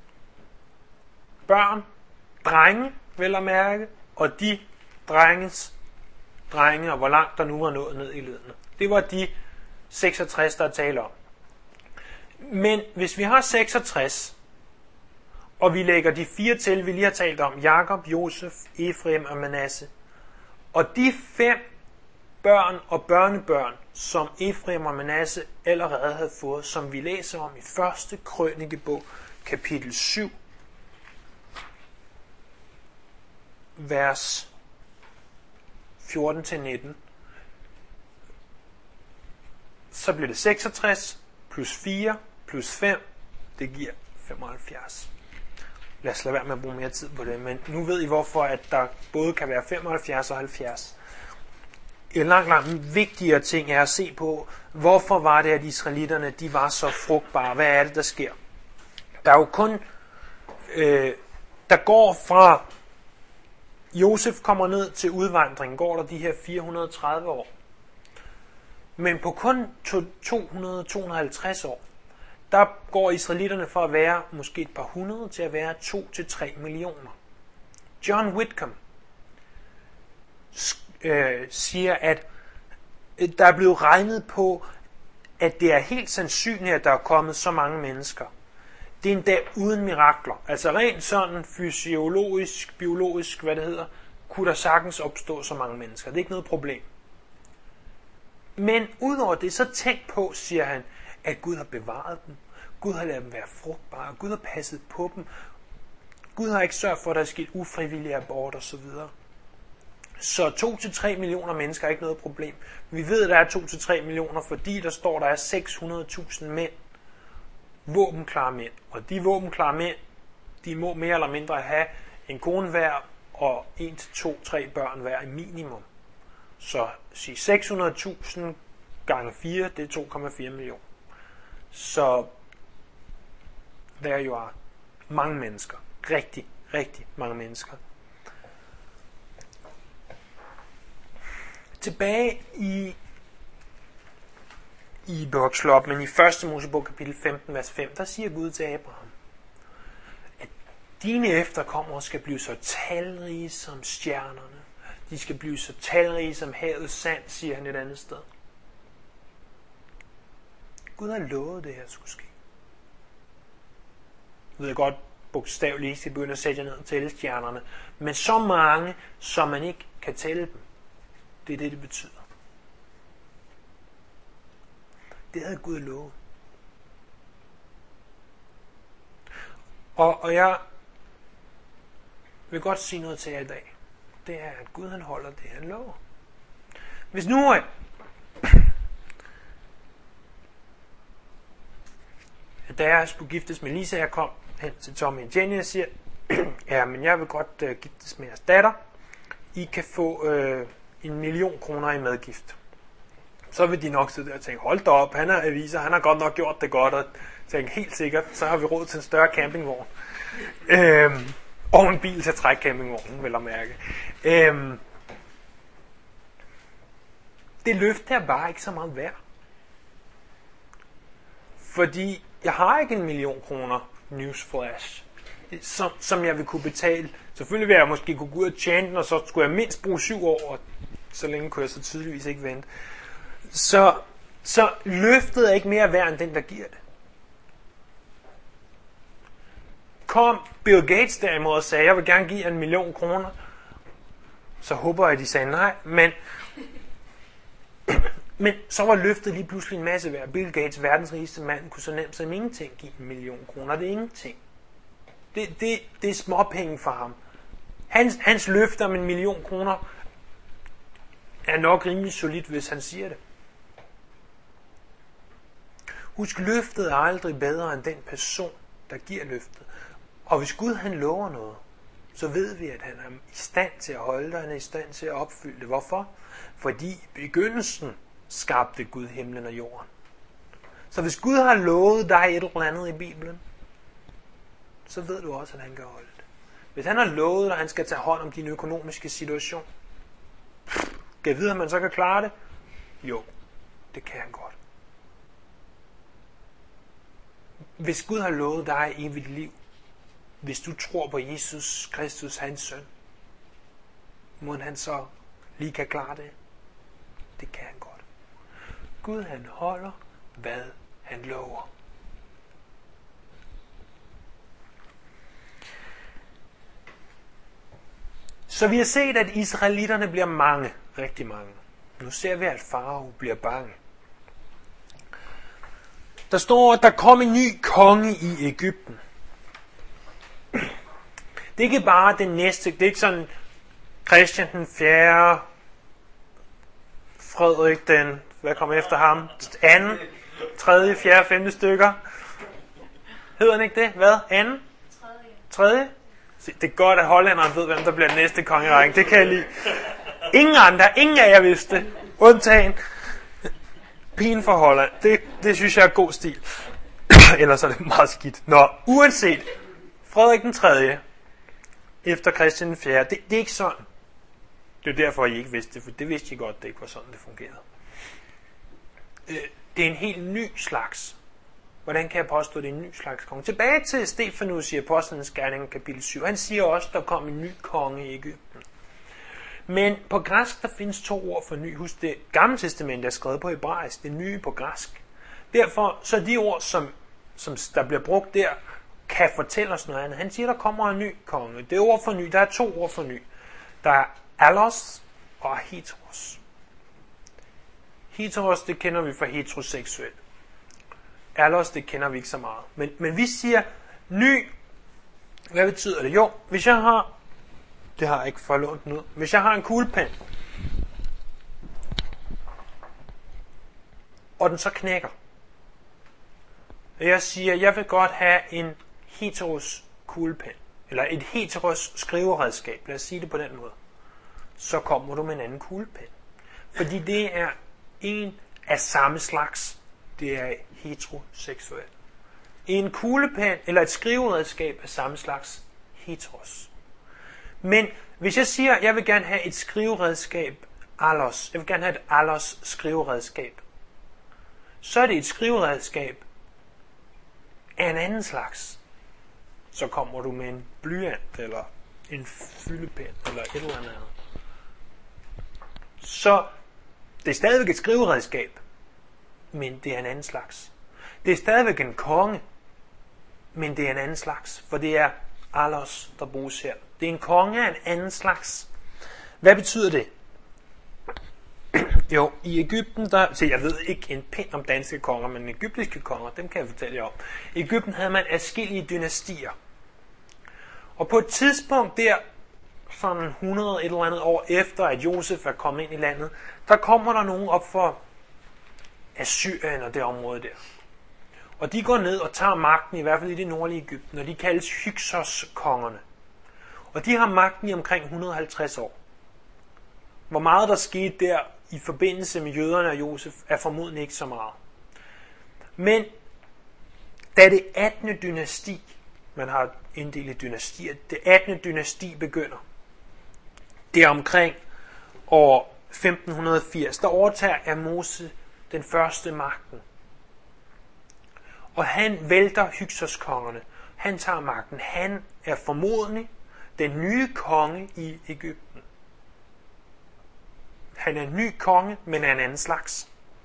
børn, drenge, vel at mærke, og de drenges drenge, og hvor langt der nu var nået ned i ledene. Det var de 66, der er tale om. Men hvis vi har 66, og vi lægger de 4 til, vi lige har talt om, Jakob, Josef, Efraim og Manasse, og de 5 børn og børnebørn, som Efraim og Manasse allerede havde fået, som vi læser om i 1. Krønikebog, kapitel 7, vers 14-19, så bliver det 66 plus 4 plus 5, det giver 75. Lad os lade være med at bruge mere tid på det, men nu ved I hvorfor, at der både kan være 75 og 70. En langt vigtigere ting er at se på, hvorfor var det, at israelitterne de var så frugtbare. Hvad er det, der sker? Der er jo kun, der går fra Josef kommer ned til udvandring, går der de her 430 år. Men på kun 200-250 år, der går israelitterne fra at være måske et par hundrede til at være 2-3 millioner. John Whitcomb siger, at der er blevet regnet på, at det er helt sandsynligt, at der er kommet så mange mennesker. Det er endda uden mirakler. Altså rent sådan fysiologisk, biologisk, hvad det hedder, kunne der sagtens opstå så mange mennesker. Det er ikke noget problem. Men udover det, så tænk på, siger han, at Gud har bevaret dem. Gud har ladet dem være frugtbare. Gud har passet på dem. Gud har ikke sørget for, at der er sket ufrivillig abort osv. Så 2-3 millioner mennesker er ikke noget problem. Vi ved, at der er 2-3 millioner, fordi der står, at der er 600.000 mænd, våbenklare mænd. Og de våbenklare mænd, de må mere eller mindre have en kone hver og 1-2-3 børn hver i minimum. Så sig 600.000 gange 4, det er 2,4 millioner. Så der er jo mange mennesker. Rigtig, rigtig mange mennesker. Tilbage i Bokslop, men i 1. Mosebog kapitel 15, vers 5, der siger Gud til Abraham, at dine efterkommere skal blive så talrige som stjernerne. De skal blive så talrige som havets sand, siger han et andet sted. Gud har lovet, det her skulle ske. Jeg ved godt, bogstaveligt, at de begynder at sætte jer ned og tælle stjernerne, men så mange, som man ikke kan tælle dem. Det er det, det betyder. Det havde Gud lovet. Og jeg vil godt sige noget til jer i dag. Det er, at Gud han holder det, han lover. Hvis nu da jeg skulle giftes med Lisa, jeg kom hen til Tommy og Jenny og siger, ja, men jeg vil godt giftes med jeres datter. I kan få 1 million kroner i medgift. Så vil de nok sidde der og tænke, hold da op, han er aviser, han har godt nok gjort det godt, og tænke, helt sikkert, så har vi råd til en større campingvogn. Og en bil til at trække campingvognen, vil jeg mærke. Det løfte er bare ikke så meget værd. Fordi jeg har ikke 1 million kroner newsflash, som jeg vil kunne betale. Selvfølgelig vil jeg måske kunne gå ud og tjene den, og så skulle jeg mindst bruge 7 år, og så længe kunne jeg så tydeligvis ikke vente. Så løftet er ikke mere værd end den, der giver det. Kom Bill Gates derimod og sagde, jeg vil gerne give 1 million kroner. Så håber jeg, at de sagde nej, men så var løftet lige pludselig en masse værd. Bill Gates, verdens rigeste mand, kunne så nemt som ingenting give 1 million kroner. Det er ingenting. Det er småpenge for ham. Hans løfte om 1 million kroner er nok rimelig solidt, hvis han siger det. Husk, løftet er aldrig bedre end den person, der giver løftet. Og hvis Gud han lover noget, så ved vi, at han er i stand til at holde det, han er i stand til at opfylde det. Hvorfor? Fordi i begyndelsen skabte Gud himlen og jorden. Så hvis Gud har lovet dig et eller andet i Bibelen, så ved du også, at han kan holde det. Hvis han har lovet dig, at han skal tage hånd om din økonomiske situation, kan jeg vide, at man så kan klare det? Jo, det kan han godt. Hvis Gud har lovet dig evigt liv, hvis du tror på Jesus Kristus, hans søn, må han så lige kan klare det? Det kan han godt. Gud han holder, hvad han lover. Så vi har set, at israelitterne bliver mange, rigtig mange. Nu ser vi, at farao bliver bange. Der står, at der kom en ny konge i Egypten. Det er ikke bare den næste, det er ikke sådan Christian den 4., Frederik den, hvad kommer efter ham? 2., 3., 4., 5. stykker. Hedder han ikke det? Hvad? 2.? 3. Det er godt, at hollænderen ved, hvem der bliver den næste konge i rækken. Det kan jeg lide. Ingen af jer vidste det. Undtagen pigen fra Holland. Det synes jeg er god stil. Ellers er det meget skidt. Nå, uanset. Frederik den 3. efter Christian den 4. Det er ikke sådan. Det er derfor, I ikke vidste det, for det vidste I godt, det ikke var sådan, det fungerede. Det er en helt ny slags. Hvordan kan jeg påstå, at det er en ny slags konge? Tilbage til Stefanus i Apostlenes Gerninger kapitel 7. Han siger også, at der kom en ny konge i Egypten. Men på græsk, der findes 2 ord for ny. Husk, det Gamle Testament er skrevet på hebraisk, det nye på græsk. Derfor, så de ord, som der bliver brugt der, kan fortælle os noget andet. Han siger, der kommer en ny konge. Det er ord for ny. Der er 2 ord for ny. Der er allos og heteros. Heteros, det kender vi fra heteroseksuel. Allos, det kender vi ikke så meget. Men vi siger ny Hvad betyder det? Jo, hvis jeg har, det har jeg ikke forlånt nu, hvis jeg har en kuglepen, og den så knækker, og jeg siger, jeg vil godt have en heteros kuglepen, eller et heteros skriveredskab, lad os sige det på den måde, så kommer du med en anden kuglepen. Fordi det er en af samme slags. Det er heteroseksuel. En kuglepen eller et skriveredskab af samme slags, heteros. Men hvis jeg siger, at jeg vil gerne have et skriveredskab, allos, jeg vil gerne have et allos skriveredskab, så er det et skriveredskab af en anden slags. Så kommer du med en blyant, eller en fyldepen, eller et eller andet. Så det er stadigvæk et skriveredskab, men det er en anden slags. Det er stadigvæk en konge, men det er en anden slags, for det er allos, der bruges her. Det er en konge af en anden slags. Hvad betyder det? Jo, i Egypten, så jeg ved ikke en pind om danske konger, men egyptiske konger, dem kan jeg fortælle jer om. I Egypten havde man adskillige dynastier. Og på et tidspunkt der, sådan 100 et eller andet år efter, at Josef er kommet ind i landet, der kommer der nogen op for Assyrien og det område der. Og de går ned og tager magten, i hvert fald i det nordlige Egypten, og de kaldes Hyksos-kongerne. Og de har magten i omkring 150 år. Hvor meget der skete der i forbindelse med jøderne og Josef, er formodentlig ikke så meget. Men da det 18. dynasti, man har inddelt dynastier, det 18. dynasti begynder, det er omkring år 1580, der overtager Ahmose den første magten. Og han vælter Hyksos-kongerne. Han tager magten. Han er formodentlig den nye konge i Egypten. Han er en ny konge, men er en anden slags.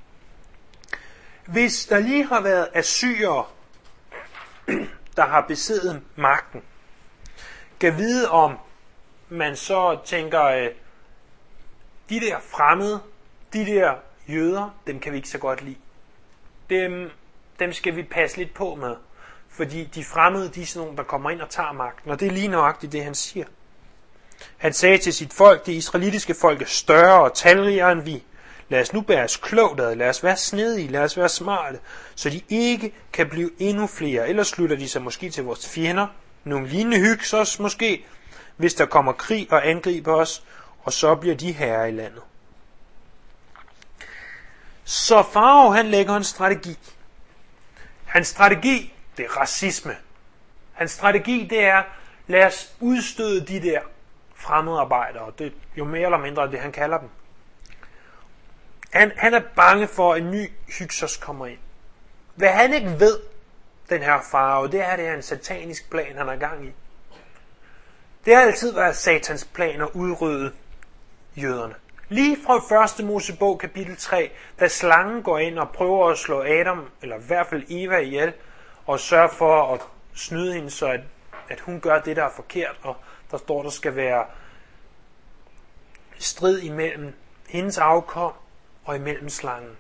Hvis der lige har været assyrere, der har besiddet magten, kan vide om man så tænker, de der fremmede, de der jøder, dem kan vi ikke så godt lide. Dem skal vi passe lidt på med. Fordi de fremmede, de er sådan nogle, der kommer ind og tager magten. Og det er lige nøjagtigt det, han siger. Han sagde til sit folk, det israelitiske folk er større og talrigere end vi. Lad os nu bære os klogt ad, lad os være snedige, lad os være smarte, så de ikke kan blive endnu flere. Ellers slutter de sig måske til vores fjender, nogle lignende Hyksos måske, hvis der kommer krig og angriber os, og så bliver de herrer i landet. Så Farao, han lægger en strategi. Hans strategi, det er racisme. Hans strategi, det er, lad os udstøde de der fremmedarbejdere. Det er jo mere eller mindre det, han kalder dem. Han er bange for, at en ny Hyksos kommer ind. Hvad han ikke ved, den her Farao, det er en satanisk plan, han er gang i. Det har altid været satans plan at udrydde jøderne. Lige fra 1. Mosebog kapitel 3, da slangen går ind og prøver at slå Adam, eller i hvert fald Eva ihjel, og sørger for at snyde hende, så at hun gør det, der er forkert, og der står, der skal være strid imellem hendes afkom og imellem slangen.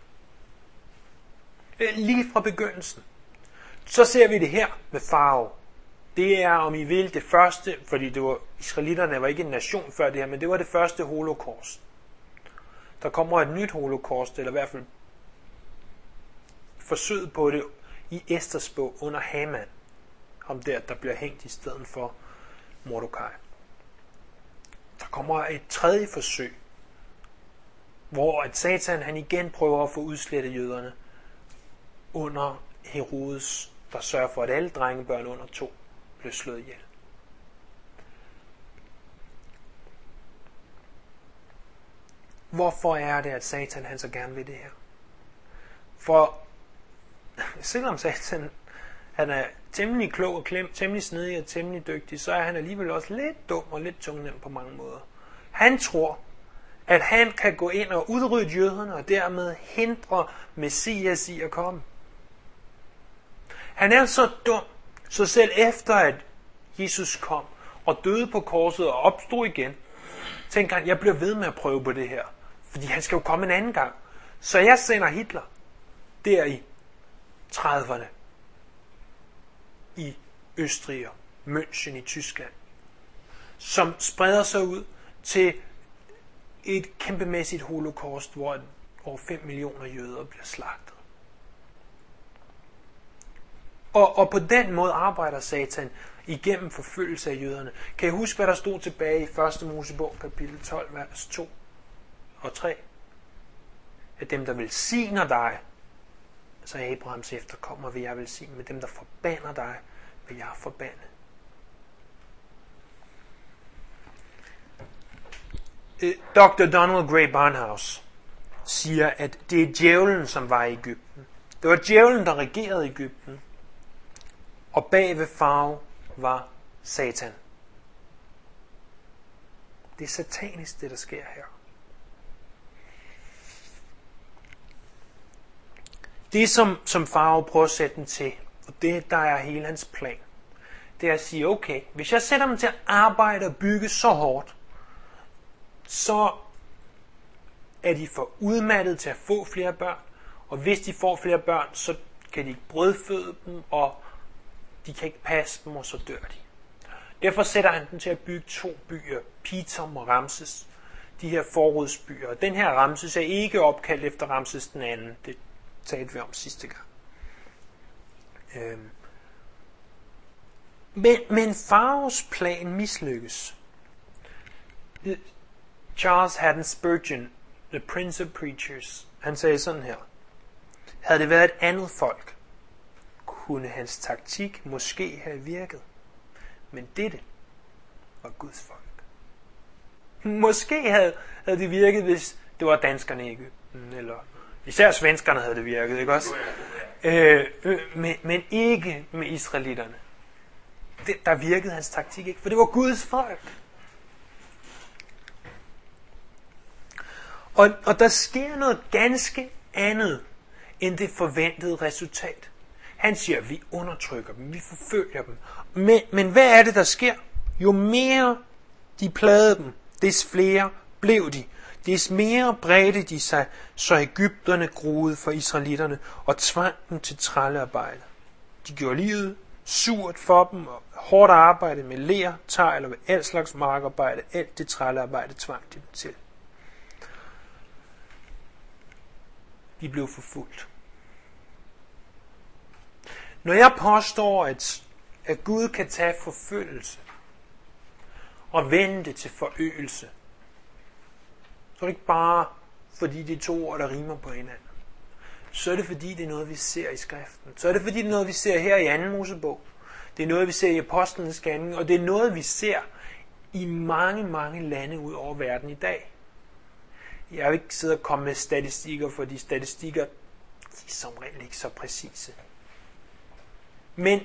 Lige fra begyndelsen. Så ser vi det her med Farao. Det er, om I vil, det første, fordi det var, israelitterne var ikke en nation før det her, men det var det første holocaust. Der kommer et nyt holocaust, eller i hvert fald forsøget på det i Esters bog under Haman. Ham der bliver hængt i stedet for Mordecai. Der kommer et tredje forsøg, hvor at Satan han igen prøver at få udslettet jøderne under Herodes, der sørger for, at alle drengebørn under 2 blev slået ihjel. Hvorfor er det, at Satan han så gerne vil det her? For selvom Satan han er temmelig klog og temmelig snedig og temmelig dygtig, så er han alligevel også lidt dum og lidt tungnem på mange måder. Han tror, at han kan gå ind og udrydde jøderne og dermed hindre Messias i at komme. Han er så dum, så selv efter at Jesus kom og døde på korset og opstod igen, tænker han, jeg bliver ved med at prøve på det her. Fordi han skal jo komme en anden gang. Så jeg sender Hitler der i 30'erne i Østrig og München i Tyskland, som spreder sig ud til et kæmpemæssigt holocaust, hvor over 5 millioner jøder bliver slagtet. Og på den måde arbejder Satan igennem forfølgelse af jøderne. Kan I huske, hvad der stod tilbage i 1. Mosebog, kapitel 12, vers 2 og 3? At dem, der velsigner dig, altså Abrahams efterkommer, vil jeg velsigne, men dem, der forbander dig, vil jeg forbande. Dr. Donald Gray Barnhouse siger, at det er djævlen, som var i Egypten. Det var djævlen, der regerede Egypten. Og bag ved farve var Satan. Det er satanisk, det der sker her. Det, som farve prøver at sætte den til, og det, der er hele hans plan, det er at sige, okay, hvis jeg sætter dem til at arbejde og bygge så hårdt, så er de for udmattet til at få flere børn, og hvis de får flere børn, så kan de ikke brødføde dem, og de kan ikke passe dem, og så dør de. Derfor sætter han dem til at bygge 2 byer, Pithom og Ramses, de her forrådsbyer. Den her Ramses er ikke opkaldt efter Ramses den anden, det talte vi om sidste gang. Men Faraos plan mislykkes. Charles Haddon Spurgeon, The Prince of Preachers, han sagde sådan her: havde det været et andet folk, kunne hans taktik måske have virket. Men dette var Guds folk. Måske havde det virket, hvis det var danskerne i Egypten, eller især svenskerne havde det virket, ikke også? Men ikke med israelitterne. Der virkede hans taktik ikke, for det var Guds folk. Og der sker noget ganske andet end det forventede resultat. Han siger, at vi undertrykker dem, vi forfølger dem. Men hvad er det, der sker? Jo mere de plagede dem, des flere blev de. Des mere bredte de sig, så Egypterne groede for israelitterne og tvang dem til trællearbejde. De gjorde livet surt for dem, og hårdt arbejde med ler, tegl og med al slags markarbejde. Alt det trællearbejde tvang de dem til. De blev forfulgt. Når jeg påstår, at Gud kan tage forfølgelse og vende det til forøgelse, så er det ikke bare fordi det er 2 ord, der rimer på hinanden. Så er det fordi det er noget, vi ser i skriften. Så er det fordi det er noget, vi ser her i 2. Mosebog. Det er noget, vi ser i apostlenes gerning, og det er noget, vi ser i mange, mange lande ud over verden i dag. Jeg vil ikke sidde og komme med statistikker, for de statistikker de er som regel ikke så præcise. Men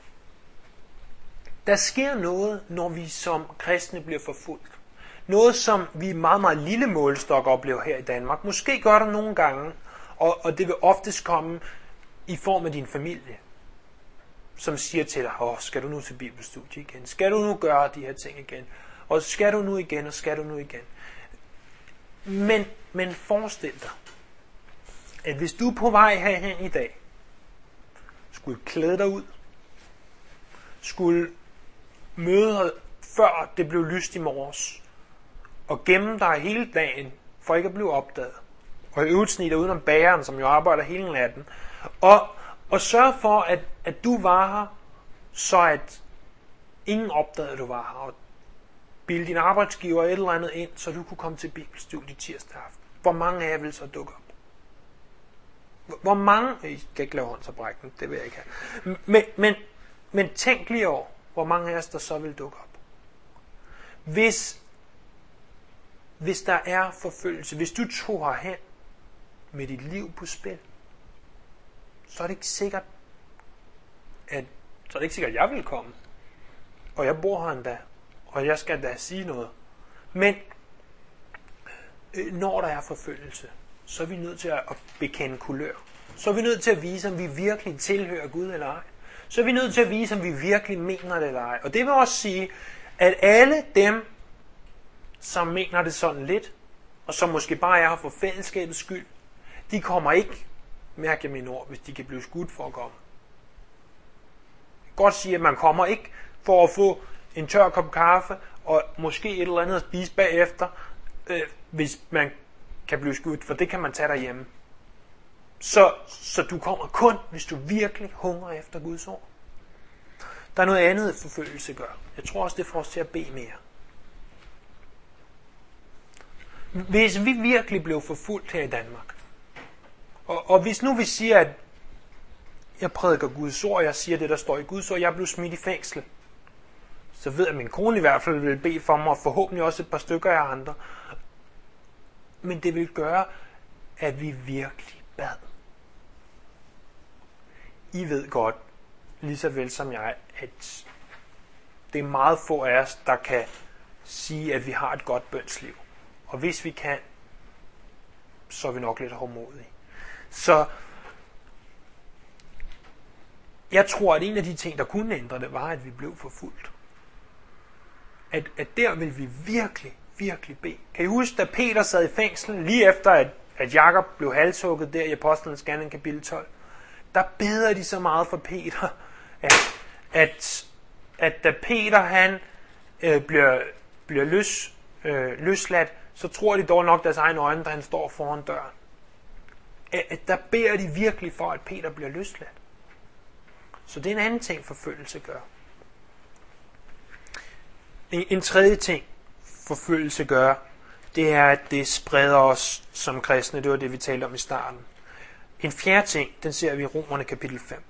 der sker noget, når vi som kristne bliver forfulgt. Noget, som vi i meget, meget lille målestok oplever her i Danmark. Måske gør der nogle gange, og det vil oftest komme i form af din familie, som siger til dig, skal du nu til bibelstudie igen? Skal du nu gøre de her ting igen? Og skal du nu igen, og skal du nu igen? Men forestil dig, at hvis du er på vej herhen i dag, skulle klæde dig ud, skulle møde før det blev lyst i morges, og gemme dig hele dagen, for ikke at blive opdaget, og i øvrigt snige dig udenom bageren, som jo arbejder hele natten, og sørge for, at du var her, så at ingen opdagede, at du var her, og bilde din arbejdsgiver et eller andet ind, så du kunne komme til bibelstudie tirsdag aften. Hvor mange af jer vil så dukke op? Hvor mange, I skal ikke lave håndsoprækning, det vil jeg ikke have. Men tænk lige over, hvor mange af os, der så vil dukke op. Hvis der er forfølgelse, hvis du tog herhen med dit liv på spil, så er det ikke sikkert, at jeg vil komme. Og jeg bor her endda, og jeg skal da sige noget. Men når der er forfølgelse, så er vi nødt til at bekende kulør. Så er vi nødt til at vise, om vi virkelig tilhører Gud eller ej. Så er vi nødt til at vise, om vi virkelig mener det eller ej. Og det vil også sige, at alle dem, som mener det sådan lidt, og som måske bare er her for fællesskabets skyld, de kommer ikke, mærk jeg mine ord, hvis de kan blive skudt for at komme. Jeg kan godt sige, at man kommer ikke for at få en tør kop kaffe, og måske et eller andet at spise bagefter, hvis man kan blive skudt, for det kan man tage derhjemme. Så du kommer kun, hvis du virkelig hungrer efter Guds ord. Der er noget andet, forfølgelse gør. Jeg tror også, det får os til at bede mere. Hvis vi virkelig blev forfulgt her i Danmark, og hvis nu vi siger, at jeg prædiker Guds ord, jeg siger det, der står i Guds ord, jeg blev smidt i fængsel, så ved jeg, at min kone i hvert fald vil bede for mig, og forhåbentlig også et par stykker af andre. Men det vil gøre, at vi virkelig bad. I ved godt, lige så vel som jeg, at det er meget få af os, der kan sige, at vi har et godt bønsliv. Og hvis vi kan, så er vi nok lidt hårdmodige. Så jeg tror, at en af de ting, der kunne ændre det, var, at vi blev forfulgt. At der vil vi virkelig, virkelig bede. Kan I huske, da Peter sad i fængsel, lige efter at Jakob blev halshugget der i Apostlenes Gerninger kapitel 12, der beder de så meget for Peter, at da Peter han bliver løsladt, så tror de dog nok deres egne øjne, da han står foran døren. At der beder de virkelig for, at Peter bliver løsladt. Så det er en anden ting, forfølgelse gør. En tredje ting, forfølgelse gør, det er, at det spreder os som kristne. Det var det, vi talte om i starten. En fjerde ting, den ser vi i Romerne kapitel 5.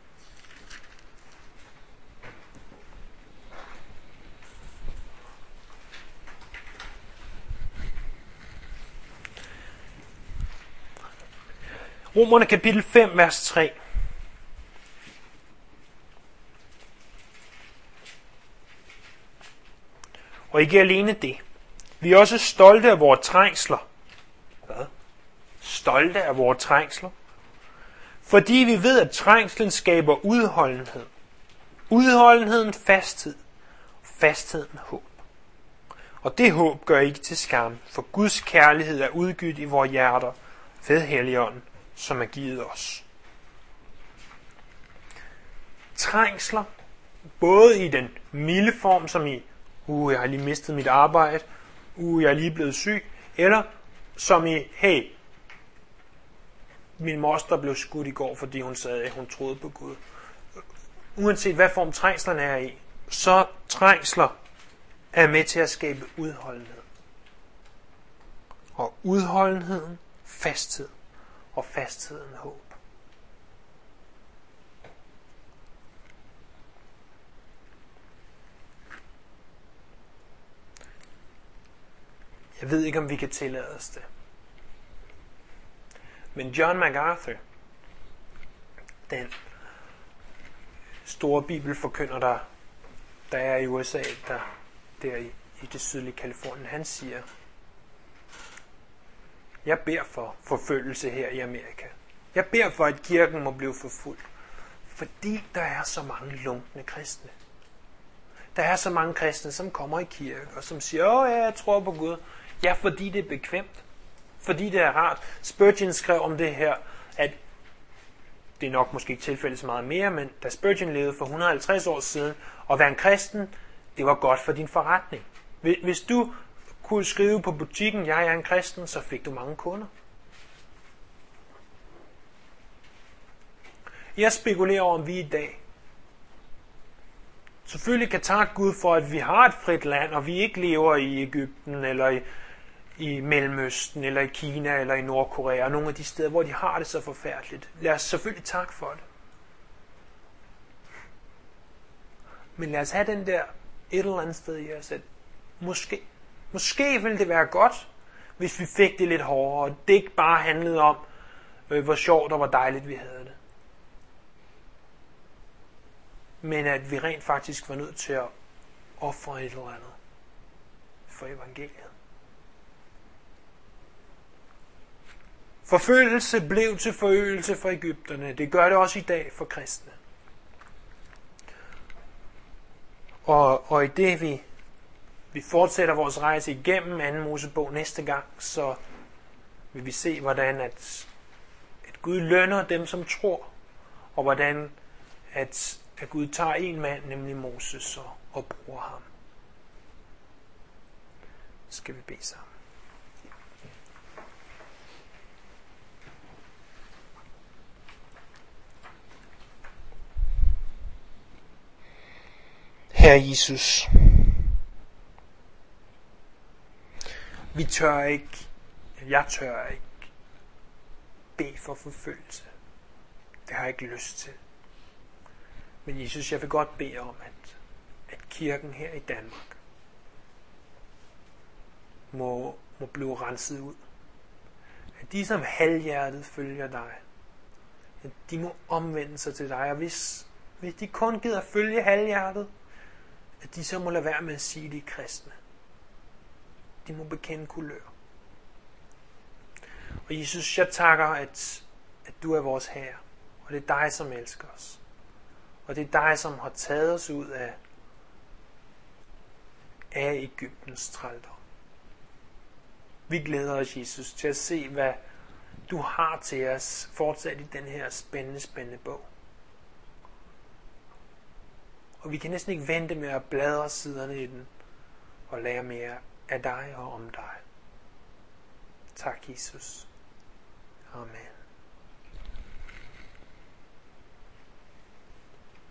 Romerne kapitel 5, vers 3. Og ikke alene det. Vi er også stolte af vores trængsler. Hvad? Stolte af vores trængsler. Fordi vi ved, at trængslen skaber udholdenhed. Udholdenheden fasthed. Fastheden håb. Og det håb gør ikke til skam, for Guds kærlighed er udgydt i vores hjerter ved Helligånden, som er givet os. Trængsler, både i den milde form, som i, jeg har lige mistet mit arbejde, jeg er lige blevet syg, eller som i, hey, min moster blev skudt i går, fordi hun sagde, at hun troede på Gud. Uanset hvad form trængslerne er i, så trængsler er med til at skabe udholdenhed. Og udholdenheden, fasthed, og fastheden håb. Jeg ved ikke, om vi kan tillade os det. Men John MacArthur, den store bibelforkynder, der er i USA, der i det sydlige Kalifornien, han siger, jeg beder for forfølgelse her i Amerika. Jeg beder for, at kirken må blive forfulgt. Fordi der er så mange lunkne kristne. Der er så mange kristne, som kommer i kirke, og som siger, ja, jeg tror på Gud. Ja, fordi det er bekvemt. Fordi det er rart. Spurgeon skrev om det her, at det er nok måske ikke tilfældet så meget mere, men da Spurgeon levede for 150 år siden, at være en kristen, det var godt for din forretning. Hvis du kunne skrive på butikken, jeg er en kristen, så fik du mange kunder. Jeg spekulerer over, om vi i dag selvfølgelig kan takke Gud for, at vi har et frit land, og vi ikke lever i Egypten, eller i Mellemøsten, eller i Kina, eller i Nordkorea, og nogle af de steder, hvor de har det så forfærdeligt. Lad os selvfølgelig takke for det. Men lad os have den der et eller andet sted i os, at måske ville det være godt, hvis vi fik det lidt hårdere, og det ikke bare handlede om, hvor sjovt og hvor dejligt vi havde det. Men at vi rent faktisk var nødt til at ofre et eller andet for evangeliet. Forfølgelse blev til forøgelse for egypterne. Det gør det også i dag for kristne. Og i det vi fortsætter vores rejse igennem 2. Mosebog næste gang, så vil vi se, hvordan at Gud lønner dem, som tror, og hvordan at at Gud tager en mand, nemlig Moses, og bruger ham. Skal vi bede sammen. Herre Jesus, jeg tør ikke bede for forfølgelse. Det har jeg ikke lyst til. Men Jesus, jeg vil godt bede om, at kirken her i Danmark må blive renset ud. At de, som halvhjertet følger dig, at de må omvende sig til dig. Og hvis de kun gider følge halvhjertet, at de så må lade være med at sige, at de er kristne. De må bekende kulør. Og Jesus, jeg takker, at du er vores Herre. Og det er dig, som elsker os. Og det er dig, som har taget os ud af Egyptens trældom. Vi glæder os, Jesus, til at se, hvad du har til os fortsat i den her spændende bog. Og vi kan næsten ikke vente med at bladre siderne i den og lære mere af dig og om dig. Tak, Jesus. Amen.